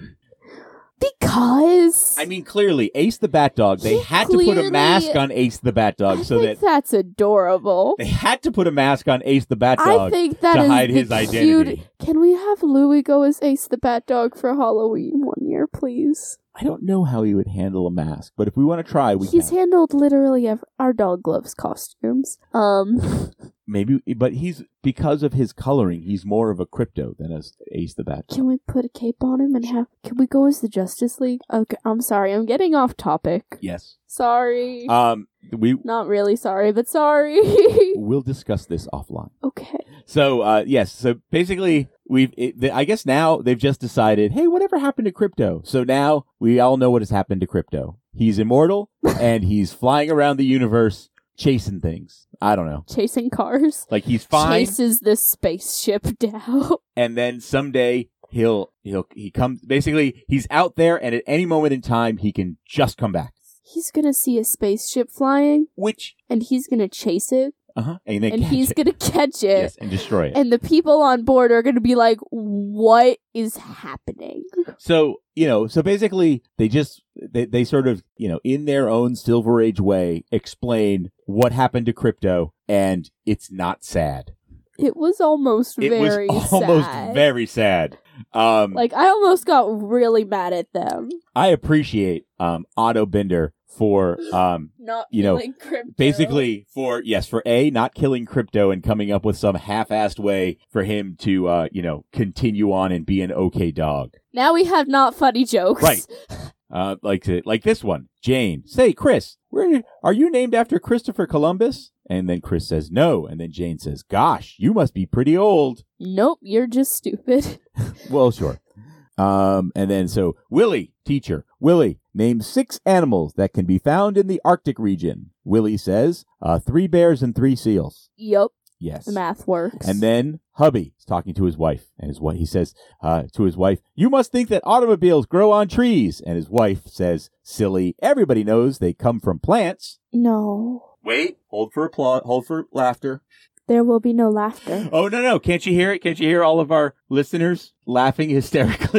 Speaker 2: Because
Speaker 1: I mean, clearly, Ace the Bat Dog, they
Speaker 2: He
Speaker 1: had to put a
Speaker 2: clearly-
Speaker 1: mask on Ace the Bat Dog
Speaker 2: I
Speaker 1: so
Speaker 2: think
Speaker 1: that
Speaker 2: that's adorable.
Speaker 1: they had to put a mask on Ace the Bat
Speaker 2: I
Speaker 1: Dog
Speaker 2: think that
Speaker 1: to
Speaker 2: is
Speaker 1: hide
Speaker 2: the
Speaker 1: his
Speaker 2: cute-
Speaker 1: identity.
Speaker 2: Can we have Louie go as Ace the Bat Dog for Halloween one year, please?
Speaker 1: I don't know how he would handle a mask, but if we want to try, we
Speaker 2: He's
Speaker 1: can.
Speaker 2: handled literally ev- our dog loves costumes. Um,
Speaker 1: Maybe, but he's because of his coloring, he's more of a Krypto than as Ace the Bat Dog.
Speaker 2: can we put a cape on him and have? Can we go as the Justice League? Okay, I'm sorry, I'm getting off topic.
Speaker 1: Yes.
Speaker 2: Sorry.
Speaker 1: Um, we
Speaker 2: Not really sorry, but sorry.
Speaker 1: we'll discuss this offline.
Speaker 2: Okay.
Speaker 1: So, uh, yes. So basically, we've. It, the, I guess now they've just decided, hey, whatever happened to Krypto? So now we all know what has happened to Krypto. He's immortal, and he's flying around the universe chasing things. I don't know.
Speaker 2: Chasing cars.
Speaker 1: Like he's fine,
Speaker 2: Chases the spaceship down.
Speaker 1: and then someday he'll he'll he comes. Basically, he's out there, and at any moment in time, he can just come back.
Speaker 2: He's gonna see a spaceship flying,
Speaker 1: Which,
Speaker 2: and he's gonna chase it,
Speaker 1: uh huh, and then
Speaker 2: and
Speaker 1: catch
Speaker 2: he's
Speaker 1: it.
Speaker 2: gonna catch it.
Speaker 1: Yes, and destroy it.
Speaker 2: And the people on board are gonna be like, what is happening?
Speaker 1: So, you know, so basically they just, they, they sort of, you know, in their own Silver Age way, explain what happened to Krypto, and it's not sad.
Speaker 2: It was almost
Speaker 1: It
Speaker 2: very
Speaker 1: was almost
Speaker 2: sad.
Speaker 1: very sad. Um,
Speaker 2: Like, I almost got really mad at them.
Speaker 1: I appreciate um, Otto Binder for, um,
Speaker 2: Not
Speaker 1: You know,
Speaker 2: killing Krypto.
Speaker 1: basically for, yes, for A, not killing Krypto and coming up with some half-assed way for him to, uh, you know, continue on and be an okay dog.
Speaker 2: Now we have not funny jokes.
Speaker 1: Right. Uh, like like this one, Jane. Say, Chris, where are you named after Christopher Columbus? And then Chris says no, and then Jane says, "Gosh, you must be pretty old."
Speaker 2: Nope, you're just stupid.
Speaker 1: Well, sure. Um, and then so Willie, teacher, Willie, name six animals that can be found in the Arctic region. Willie says, uh, three bears and three seals.
Speaker 2: Yup,
Speaker 1: Yes.
Speaker 2: the math works.
Speaker 1: And then hubby is talking to his wife, and his wife he says uh, to his wife, "You must think that automobiles grow on trees." And his wife says, "Silly! Everybody knows they come from plants."
Speaker 2: No,
Speaker 1: Wait, hold for applause, hold for laughter.
Speaker 2: there will be no laughter.
Speaker 1: Oh no, no! Can't you hear it? Can't you hear all of our listeners laughing hysterically?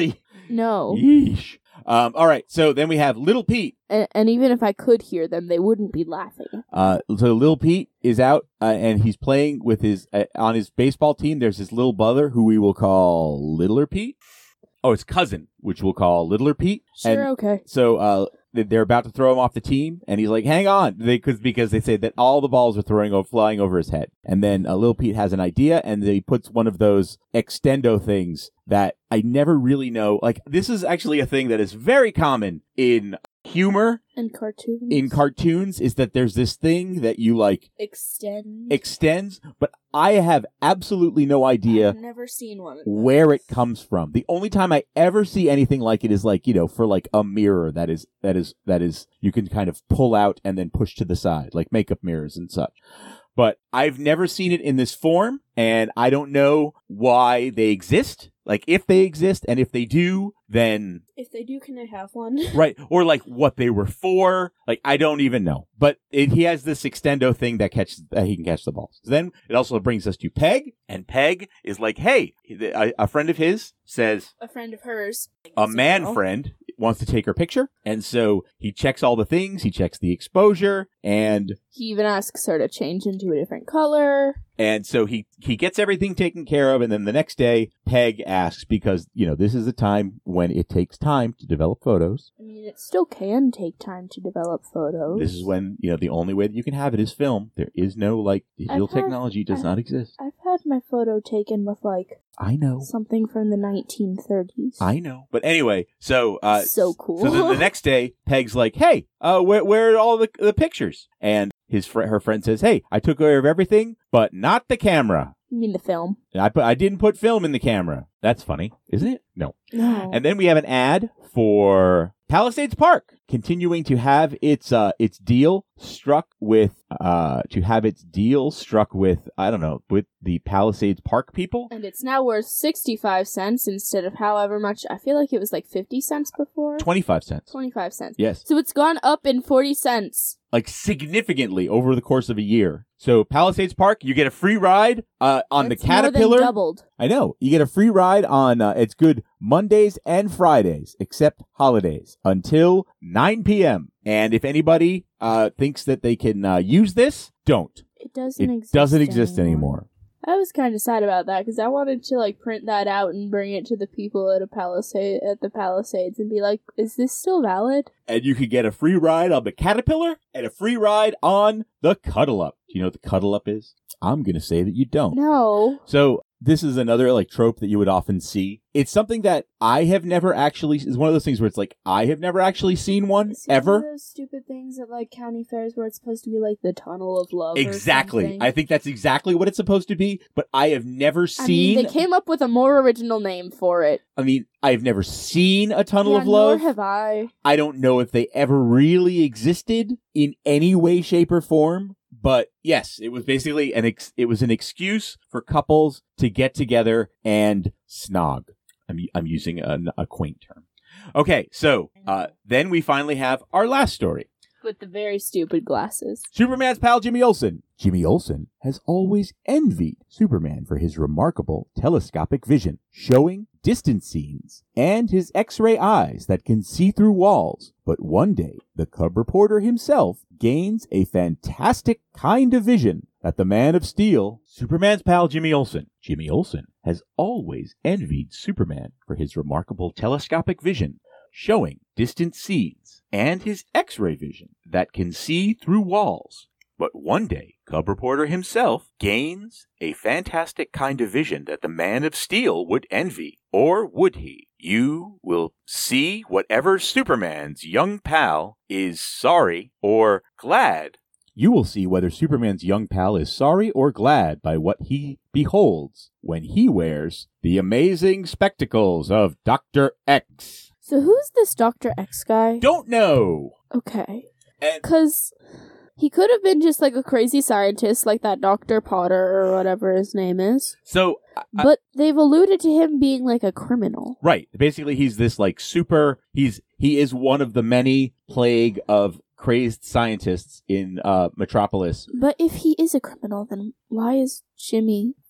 Speaker 2: No.
Speaker 1: Yeesh. Um, all right, so then we have Little Pete.
Speaker 2: And, and even if I could hear them, they wouldn't be laughing.
Speaker 1: Uh, so Little Pete is out, uh, and he's playing with his uh, on his baseball team. There's his little brother, who we will call Littler Pete. Oh, it's cousin, which we'll call Littler Pete.
Speaker 2: Sure,
Speaker 1: and
Speaker 2: okay.
Speaker 1: So uh, they're about to throw him off the team, and he's like, "Hang on," they, cause, because they say that all the balls are throwing over, flying over his head. And then uh, Little Pete has an idea, and he puts one of those extendo things that I never really know. Like, this is actually a thing that is very common in humor.
Speaker 2: In cartoons.
Speaker 1: In cartoons, is that there's this thing that you, like,
Speaker 2: Extend.
Speaker 1: extends, but I have absolutely no idea
Speaker 2: I've never seen one of those.
Speaker 1: where it comes from. The only time I ever see anything like it is like, you know, for like a mirror that is, that is, that is, you can kind of pull out and then push to the side, like makeup mirrors and such. But I've never seen it in this form, and I don't know why they exist. Like, if they exist, and if they do, then...
Speaker 2: If they do, can I have one?
Speaker 1: Right, or like what they were for. Like, I don't even know. But it, he has this extendo thing that catches, uh, he can catch the balls. Then it also brings us to Peg, and Peg is like, hey, a, a friend of his says...
Speaker 2: A friend of hers.
Speaker 1: A man friend wants to take her picture, and so he checks all the things, he checks the exposure, and...
Speaker 2: He even asks her to change into a different color.
Speaker 1: And so he, he gets everything taken care of, and then the next day, Peg asks, because, you know, this is a time when it takes time to develop photos.
Speaker 2: I mean, it still can take time to develop photos.
Speaker 1: This is when, you know, the only way that you can have it is film. There is no, like, digital
Speaker 2: I've had-
Speaker 1: technology does
Speaker 2: I've-
Speaker 1: not exist.
Speaker 2: I've had my photo taken with, like,
Speaker 1: I know.
Speaker 2: something from the nineteen thirties.
Speaker 1: I know. But anyway, so... Uh,
Speaker 2: So cool.
Speaker 1: So then the next day, Peg's like, hey, uh, where, where are all the, the pictures? And his fr- her friend says, hey, I took care of everything, but not the camera.
Speaker 2: You mean the film?
Speaker 1: I put, I didn't put film in the camera. That's funny, isn't it? No.
Speaker 2: No.
Speaker 1: And then we have an ad for Palisades Park, continuing to have its uh its deal struck with uh to have its deal struck with I don't know with the Palisades Park people.
Speaker 2: And it's now worth sixty-five cents instead of however much. I feel like it was like fifty cents before.
Speaker 1: Twenty-five cents.
Speaker 2: twenty-five cents.
Speaker 1: Yes.
Speaker 2: So it's gone up in forty cents.
Speaker 1: Like significantly over the course of a year. So Palisades Park, you get a free ride uh, on
Speaker 2: It's
Speaker 1: the Caterpillar.
Speaker 2: More than doubled.
Speaker 1: I know. You get a free ride on, uh, it's good Mondays and Fridays, except holidays, until nine p.m. And if anybody uh, thinks that they can uh, use this, don't.
Speaker 2: It doesn't
Speaker 1: It
Speaker 2: exist
Speaker 1: doesn't exist
Speaker 2: anymore.
Speaker 1: anymore.
Speaker 2: I was kind of sad about that because I wanted to like print that out and bring it to the people at a Palisade at the Palisades and be like, "Is this still valid?"
Speaker 1: And you could get a free ride on the Caterpillar and a free ride on the Cuddle Up. Do you know what the Cuddle Up is? I'm going to say that you don't.
Speaker 2: No.
Speaker 1: So this is another like trope that you would often see. It's something that I have never actually, is one of those things where it's like, I have never actually seen one,
Speaker 2: It's
Speaker 1: ever.
Speaker 2: one of those stupid things at like county fairs where it's supposed to be like the tunnel of love.
Speaker 1: Exactly.
Speaker 2: Or something.
Speaker 1: I think that's exactly what it's supposed to be, but I have never
Speaker 2: I
Speaker 1: seen,
Speaker 2: mean, they came up with a more original name for it.
Speaker 1: I mean, I've never seen a Tunnel
Speaker 2: yeah,
Speaker 1: of Love.
Speaker 2: Nor have I.
Speaker 1: I don't know if they ever really existed in any way, shape, or form. But yes, it was basically an ex- it was an excuse for couples to get together and snog. I'm I'm using a, a quaint term. Okay, so uh, then we finally have our last story.
Speaker 2: With the very stupid glasses.
Speaker 1: Superman's pal Jimmy Olsen. Jimmy Olsen has always envied Superman for his remarkable telescopic vision, showing distant scenes, and his X-ray eyes that can see through walls. But one day, the cub reporter himself gains a fantastic kind of vision that the Man of Steel, Superman's pal Jimmy Olsen, Jimmy Olsen has always envied Superman for his remarkable telescopic vision, showing distant scenes, and his X-ray vision that can see through walls. But one day, cub reporter himself gains a fantastic kind of vision that the Man of Steel would envy. Or would he? You will see whatever Superman's young pal is sorry or glad. You will see whether Superman's young pal is sorry or glad by what he beholds when he wears the amazing spectacles of Doctor X.
Speaker 2: So who's this Doctor X guy?
Speaker 1: Don't know.
Speaker 2: Okay.
Speaker 1: And
Speaker 2: Because he could have been just like a crazy scientist like that Doctor Potter or whatever his name is.
Speaker 1: so, I,
Speaker 2: But they've alluded to him being like a criminal.
Speaker 1: right. Basically, he's this like super. He's he is one of the many plague of crazed scientists in uh, Metropolis.
Speaker 2: But if he is a criminal, then why is Jimmy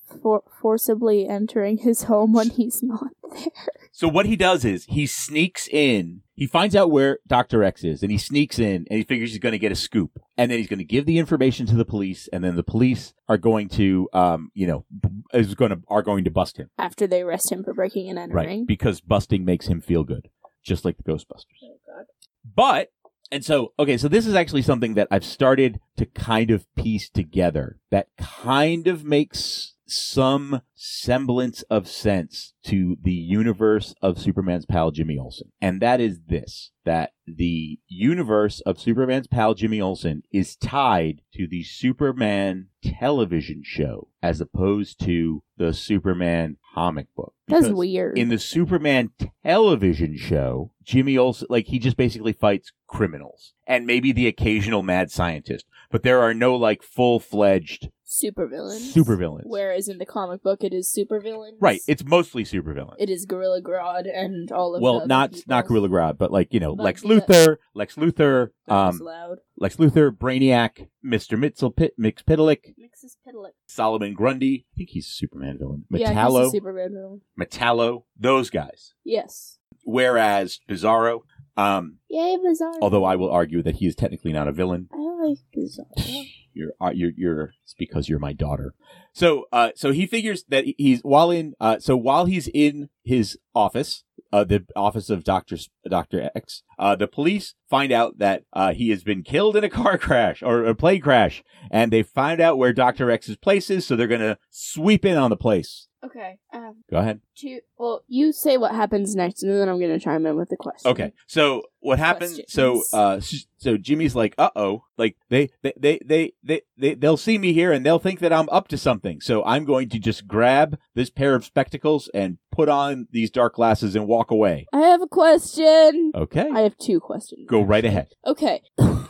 Speaker 2: for- forcibly entering his home when he's not there.
Speaker 1: So what he does is he sneaks in. He finds out where Doctor X is, and he sneaks in, and he figures he's going to get a scoop. And then he's going to give the information to the police, and then the police are going to, um, you know, is going to are going to bust him.
Speaker 2: After they arrest him for breaking and entering.
Speaker 1: Right, because busting makes him feel good, just like the Ghostbusters.
Speaker 2: Oh, God.
Speaker 1: But, and so, okay, so this is actually something that I've started to kind of piece together that kind of makes some semblance of sense to the universe of Superman's pal Jimmy Olsen. And that is this, that the universe of Superman's pal Jimmy Olsen is tied to the Superman television show as opposed to the Superman comic book.
Speaker 2: That's
Speaker 1: Because
Speaker 2: weird.
Speaker 1: in the Superman television show, Jimmy Olsen, like, he just basically fights criminals and maybe the occasional mad scientist, but there are no, like, full-fledged
Speaker 2: Supervillains.
Speaker 1: supervillains.
Speaker 2: Whereas in the comic book, it is supervillains.
Speaker 1: Right, it's mostly supervillains.
Speaker 2: It is Gorilla Grodd and all of the
Speaker 1: Well,
Speaker 2: other
Speaker 1: not
Speaker 2: people.
Speaker 1: not Gorilla Grodd, but like, you know,
Speaker 2: But
Speaker 1: Lex
Speaker 2: the-
Speaker 1: Luthor, Lex Luthor,
Speaker 2: That was
Speaker 1: um,
Speaker 2: loud.
Speaker 1: Lex Luthor, Brainiac, Mister Mitzel, Pit, Mix Pitalik,
Speaker 2: Mixes Pitalik.
Speaker 1: Solomon Grundy. I think he's a Superman villain.
Speaker 2: Yeah,
Speaker 1: Metallo,
Speaker 2: he's a Superman villain.
Speaker 1: Metallo, those guys.
Speaker 2: Yes.
Speaker 1: Whereas Bizarro, um,
Speaker 2: Yay, Bizarro.
Speaker 1: although I will argue that he is technically not a villain.
Speaker 2: I like Bizarro.
Speaker 1: You're, uh, you're, you're, it's because you're my daughter. So, uh, so he figures that he's, while in, uh, so while he's in his office, uh, the office of Doctor Doctor X, uh, the police find out that, uh, he has been killed in a car crash or a plane crash, and they find out where Doctor X's place is, so they're gonna sweep in on the place.
Speaker 2: Okay. Um.
Speaker 1: Go ahead.
Speaker 2: To, well, you say what happens next, and then I'm going to chime in with the question.
Speaker 1: Okay. So what happened?
Speaker 2: Questions.
Speaker 1: So, uh, s- so Jimmy's like, uh oh, like they, they, they, they, they, they, they'll see me here and they'll think that I'm up to something. So I'm going to just grab this pair of spectacles and put on these dark glasses and walk away.
Speaker 2: I have a question.
Speaker 1: Okay.
Speaker 2: I have two questions.
Speaker 1: Go right ahead.
Speaker 2: Okay.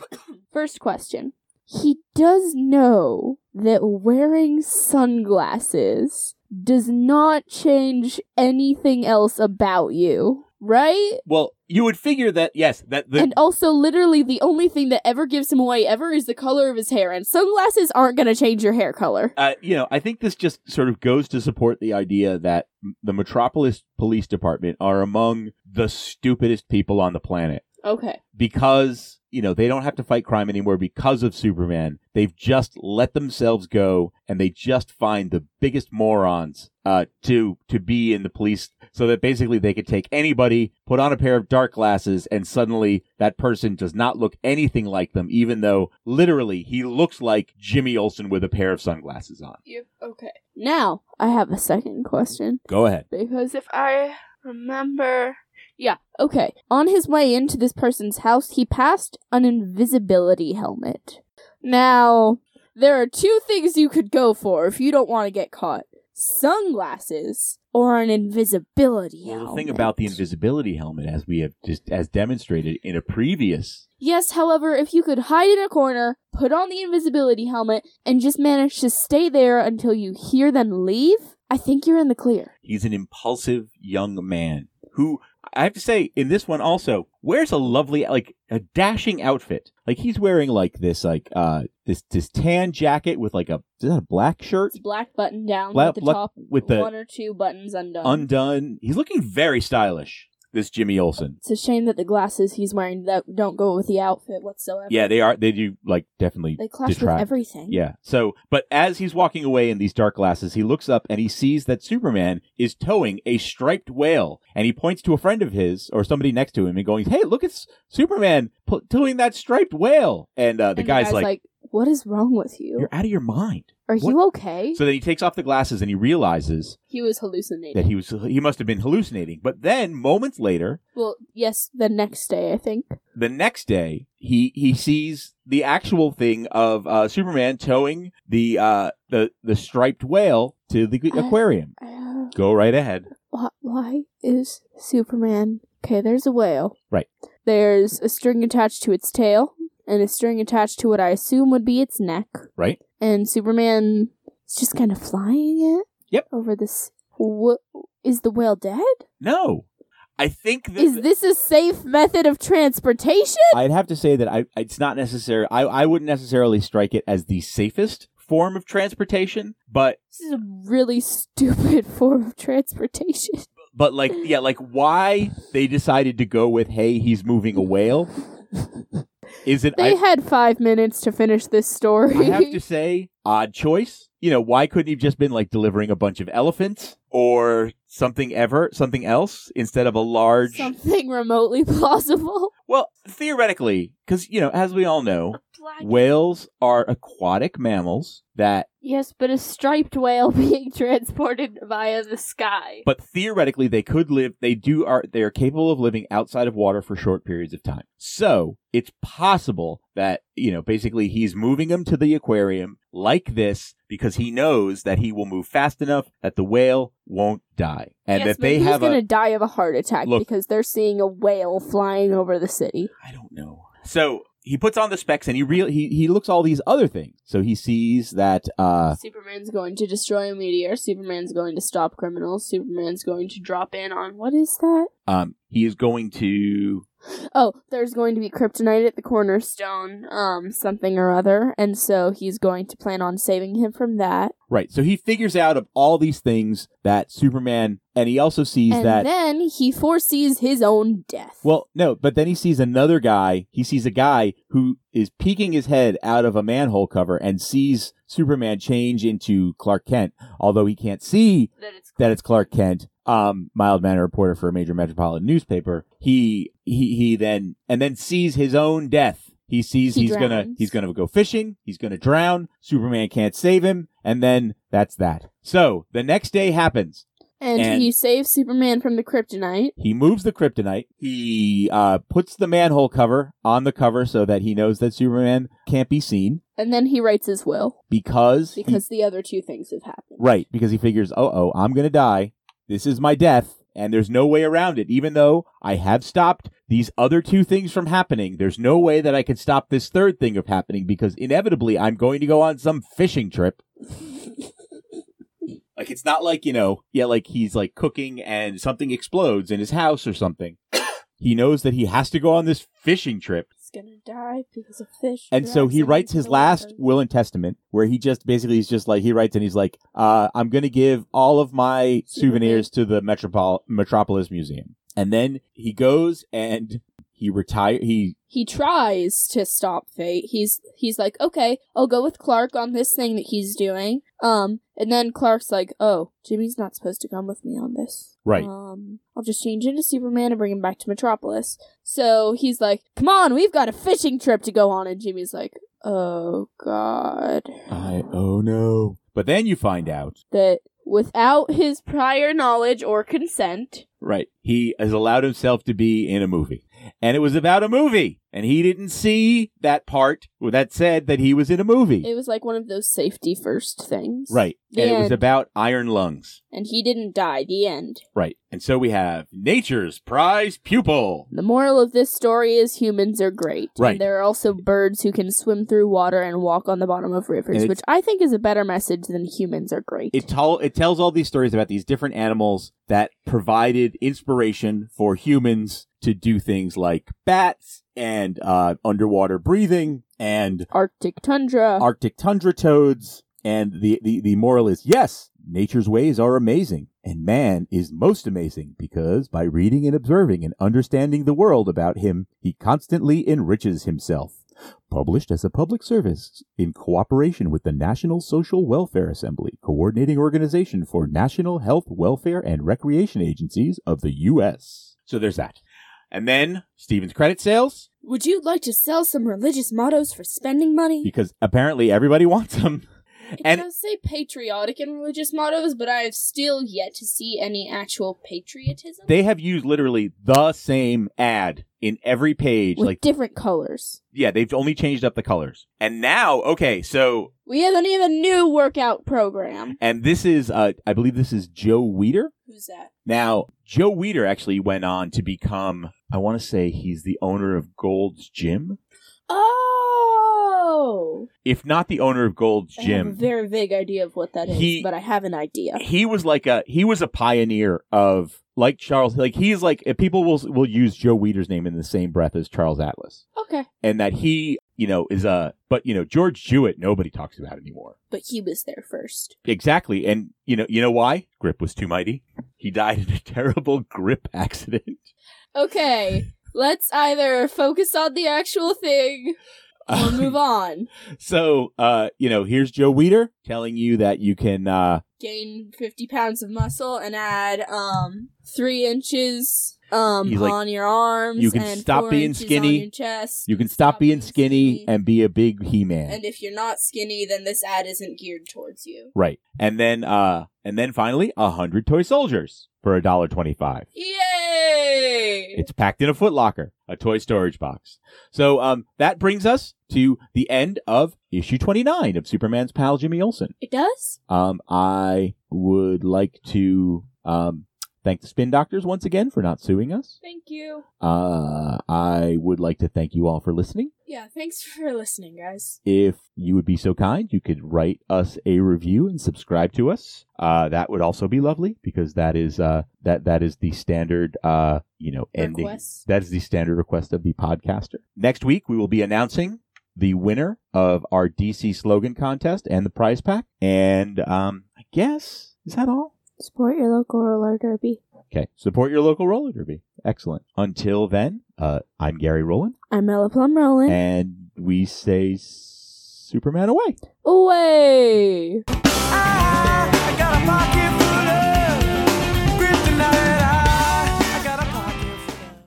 Speaker 2: First question. He does know that wearing sunglasses does not change anything else about you, right?
Speaker 1: Well, you would figure that, yes, that the,
Speaker 2: And also, literally, the only thing that ever gives him away ever is the color of his hair, and sunglasses aren't going to change your hair color.
Speaker 1: Uh, you know, I think this just sort of goes to support the idea that the Metropolis Police Department are among the stupidest people on the planet.
Speaker 2: Okay.
Speaker 1: Because, you know, they don't have to fight crime anymore because of Superman. They've just let themselves go, and they just find the biggest morons uh, to to be in the police, so that basically they could take anybody, put on a pair of dark glasses, and suddenly that person does not look anything like them, even though literally he looks like Jimmy Olsen with a pair of sunglasses on.
Speaker 2: Yep. Okay. Now, I have a second question.
Speaker 1: Go ahead.
Speaker 2: Because if I remember... Yeah, okay. On his way into this person's house, he passed an invisibility helmet. Now, there are two things you could go for if you don't want to get caught. Sunglasses or an invisibility
Speaker 1: Well,
Speaker 2: helmet.
Speaker 1: the thing about the invisibility helmet, as we have just as demonstrated in a previous...
Speaker 2: Yes, however, if you could hide in a corner, put on the invisibility helmet, and just manage to stay there until you hear them leave, I think you're in the clear.
Speaker 1: He's an impulsive young man who, I have to say, in this one also, wears a lovely, like, a dashing outfit. Like, he's wearing, like, this, like, uh, this, this tan jacket with, like, a, is that a black shirt?
Speaker 2: It's black button down
Speaker 1: Black-
Speaker 2: with the
Speaker 1: black-
Speaker 2: top
Speaker 1: with the-
Speaker 2: one or two buttons undone.
Speaker 1: Undone. He's looking very stylish, this Jimmy Olsen.
Speaker 2: It's a shame that the glasses he's wearing that don't go with the outfit whatsoever.
Speaker 1: Yeah, they are, they do, like, definitely
Speaker 2: They clash
Speaker 1: detract.
Speaker 2: with everything.
Speaker 1: Yeah. So, but as he's walking away in these dark glasses, he looks up and he sees that Superman is towing a striped whale. And he points to a friend of his or somebody next to him and going, "Hey, look, it's Superman p- towing that striped whale." And uh, the
Speaker 2: And
Speaker 1: guy's, like,
Speaker 2: what is wrong with you?
Speaker 1: "You're out of your mind."
Speaker 2: Are
Speaker 1: what-
Speaker 2: you okay?
Speaker 1: So then he takes off the glasses and he realizes
Speaker 2: He was hallucinating.
Speaker 1: that he was he must have been hallucinating. But then moments later,
Speaker 2: Well, yes, the next day, I think.
Speaker 1: the next day, he he sees the actual thing of uh, Superman towing the uh, the the striped whale to the
Speaker 2: I-
Speaker 1: aquarium.
Speaker 2: Uh,
Speaker 1: Go right ahead.
Speaker 2: why, why is Superman... Okay, there's a whale.
Speaker 1: Right.
Speaker 2: There's a string attached to its tail, and a string attached to what I assume would be its neck.
Speaker 1: Right.
Speaker 2: And Superman is just kind of flying it.
Speaker 1: Yep.
Speaker 2: Over this... What, is the whale dead?
Speaker 1: No, I think that
Speaker 2: Is this a safe method of transportation?
Speaker 1: I'd have to say that I it's not necessary. I I wouldn't necessarily strike it as the safest form of transportation, but
Speaker 2: This is a really stupid form of transportation.
Speaker 1: but like yeah, like why they decided to go with hey, he's moving a whale? Is it
Speaker 2: They
Speaker 1: I,
Speaker 2: had five minutes to finish this story.
Speaker 1: I have to say, odd choice. You know, why couldn't he have just been like delivering a bunch of elephants or something ever, something else instead of a large
Speaker 2: Something remotely plausible.
Speaker 1: Well, theoretically, because, you know, as we all know,
Speaker 2: Black-
Speaker 1: whales are aquatic mammals that,
Speaker 2: Yes, but a striped whale being transported via the sky.
Speaker 1: but theoretically, they could live, they do, are, they are capable of living outside of water for short periods of time. So, it's possible that, you know, basically he's moving them to the aquarium like this because he knows that he will move fast enough that the whale won't die. And
Speaker 2: yes,
Speaker 1: that
Speaker 2: but
Speaker 1: they
Speaker 2: who's
Speaker 1: have
Speaker 2: gonna
Speaker 1: a,
Speaker 2: die of a heart attack
Speaker 1: Look-
Speaker 2: because they're seeing a whale flying over the city.
Speaker 1: I don't know. So, he puts on the specs and he real he, he looks all these other things. So he sees that uh
Speaker 2: Superman's going to destroy a meteor. Superman's going to stop criminals. Superman's going to drop in on what is that?
Speaker 1: um he is going to
Speaker 2: Oh, there's going to be kryptonite at the cornerstone, um, something or other, and so he's going to plan on saving him from that.
Speaker 1: right. So he figures out of all these things that Superman, and he also sees
Speaker 2: And
Speaker 1: that.
Speaker 2: then he foresees his own death.
Speaker 1: Well, no, but then he sees another guy. He sees a guy who is peeking his head out of a manhole cover and sees Superman change into Clark Kent, although he can't see
Speaker 2: that it's
Speaker 1: that it's Clark Kent. Um, mild-mannered reporter for a major metropolitan newspaper. He he he then and then sees his own death. He sees
Speaker 2: He
Speaker 1: he's gonna
Speaker 2: drowns.
Speaker 1: he's gonna go fishing. He's gonna drown. Superman can't save him, and then that's that. So the next day happens.
Speaker 2: and,
Speaker 1: and-
Speaker 2: he saves Superman from the kryptonite.
Speaker 1: He moves the kryptonite. He uh, puts the manhole cover on the cover so that he knows that Superman can't be seen
Speaker 2: And then he writes his will
Speaker 1: because he-
Speaker 2: because the other two things have happened.
Speaker 1: right because he figures, oh oh, I'm gonna die. This is my death. And there's no way around it. Even though I have stopped these other two things from happening, there's no way that I can stop this third thing of happening because inevitably I'm going to go on some fishing trip. Like, it's not like, you know, yeah, like he's like cooking and something explodes in his house or something. He knows that he has to go on this fishing trip.
Speaker 2: He's gonna die because of fish.
Speaker 1: And so he
Speaker 2: drags him
Speaker 1: writes
Speaker 2: into
Speaker 1: his
Speaker 2: the
Speaker 1: last
Speaker 2: water.
Speaker 1: will and testament where he just basically he's just like, he writes and he's like, uh, I'm going to give all of my souvenirs to the Metropol- Metropolis Museum. And then he goes and he retire. He,
Speaker 2: He tries to stop fate. He's he's like, okay, I'll go with Clark on this thing that he's doing. Um, and then Clark's like, oh, Jimmy's not supposed to come with me on this.
Speaker 1: right.
Speaker 2: Um, I'll just change into Superman and bring him back to Metropolis. So he's like, come on, we've got a fishing trip to go on. And Jimmy's like, oh, God.
Speaker 1: I, oh no. But then you find out,
Speaker 2: That without his prior knowledge or consent,
Speaker 1: right, he has allowed himself to be in a movie. And it was about a movie. And he didn't see that part that said that he was in a movie.
Speaker 2: it was like one of those safety first things.
Speaker 1: Right.
Speaker 2: The
Speaker 1: And it was
Speaker 2: end.
Speaker 1: about iron lungs.
Speaker 2: And he didn't die. The end.
Speaker 1: Right. And so we have nature's prize pupil.
Speaker 2: The moral of this story is humans are great.
Speaker 1: Right.
Speaker 2: And there are also birds who can swim through water and walk on the bottom of rivers,
Speaker 1: And it's-
Speaker 2: which I think is a better message than humans are great.
Speaker 1: It, tell, it tells all these stories about these different animals that provided inspiration for humans to do things like bats and uh, underwater breathing and
Speaker 2: Arctic tundra.
Speaker 1: Arctic tundra toads. And the, the, the moral is, yes, nature's ways are amazing. And man is most amazing because by reading and observing and understanding the world about him, he constantly enriches himself. Published as a public service in cooperation with the National Social Welfare Assembly, coordinating organization for national health, welfare, and recreation agencies of the U S So there's that. And then Steven's credit sales,
Speaker 2: Would you like to sell some religious mottos for spending money?
Speaker 1: because apparently everybody wants them.
Speaker 2: It
Speaker 1: and-
Speaker 2: does say patriotic and religious mottos, but I have still yet to see any actual patriotism.
Speaker 1: They have used literally the same ad in every page.
Speaker 2: with
Speaker 1: like,
Speaker 2: different colors.
Speaker 1: yeah, they've only changed up the colors. And now, okay, so,
Speaker 2: We have a, we have a new workout program.
Speaker 1: and this is, uh, I believe this is Joe Weider.
Speaker 2: Who's that?
Speaker 1: Now, Joe Weider actually went on to become, I want to say he's the owner of Gold's Gym.
Speaker 2: Oh!
Speaker 1: If not the owner of Gold's
Speaker 2: I have a
Speaker 1: Gym,
Speaker 2: very vague idea of what that is,
Speaker 1: He-
Speaker 2: but I have an idea.
Speaker 1: he was like a, he was a pioneer of, like Charles, like he's like, people will, will use Joe Weider's name in the same breath as Charles Atlas.
Speaker 2: Okay.
Speaker 1: And that he, you know, is a, but, you know, George Jewett, nobody talks about anymore.
Speaker 2: But he was there first.
Speaker 1: Exactly. And, you know, you know why? Grip was too mighty. He died in a terrible grip accident.
Speaker 2: Okay, let's either focus on the actual thing or move on.
Speaker 1: So, uh, you know, here's Joe Weider telling you that you can, uh,
Speaker 2: gain fifty pounds of muscle and add, um, three inches, um,
Speaker 1: He's like,
Speaker 2: on your arms.
Speaker 1: you can
Speaker 2: and
Speaker 1: stop
Speaker 2: four
Speaker 1: being
Speaker 2: inches
Speaker 1: skinny.
Speaker 2: On your chest.
Speaker 1: You can stop being skinny and be a big He-Man.
Speaker 2: And if you're not skinny, then this ad isn't geared towards you.
Speaker 1: Right. And then, uh, and then finally, a hundred toy soldiers for a dollar twenty-five.
Speaker 2: Yay!
Speaker 1: It's packed in a Foot Locker, a toy storage box. So, um, that brings us to the end of issue twenty-nine of Superman's pal Jimmy Olsen.
Speaker 2: It does?
Speaker 1: Um, I would like to, um, thank the Spin Doctors once again for not suing us.
Speaker 2: Thank you.
Speaker 1: Uh, I would like to thank you all for listening.
Speaker 2: Yeah, thanks for listening, guys.
Speaker 1: If you would be so kind, you could write us a review and subscribe to us. Uh, that would also be lovely because that is uh that that is the standard uh you know ending.
Speaker 2: Request.
Speaker 1: That is the standard request of the podcaster. Next week we will be announcing the winner of our D C slogan contest and the prize pack. And um, I guess is that all?
Speaker 2: Support your local roller derby.
Speaker 1: Okay, support your local roller derby. Excellent. Until then, uh, I'm Gary Rowland.
Speaker 2: I'm Ella Plum Rowland.
Speaker 1: And we say Superman away.
Speaker 2: Away!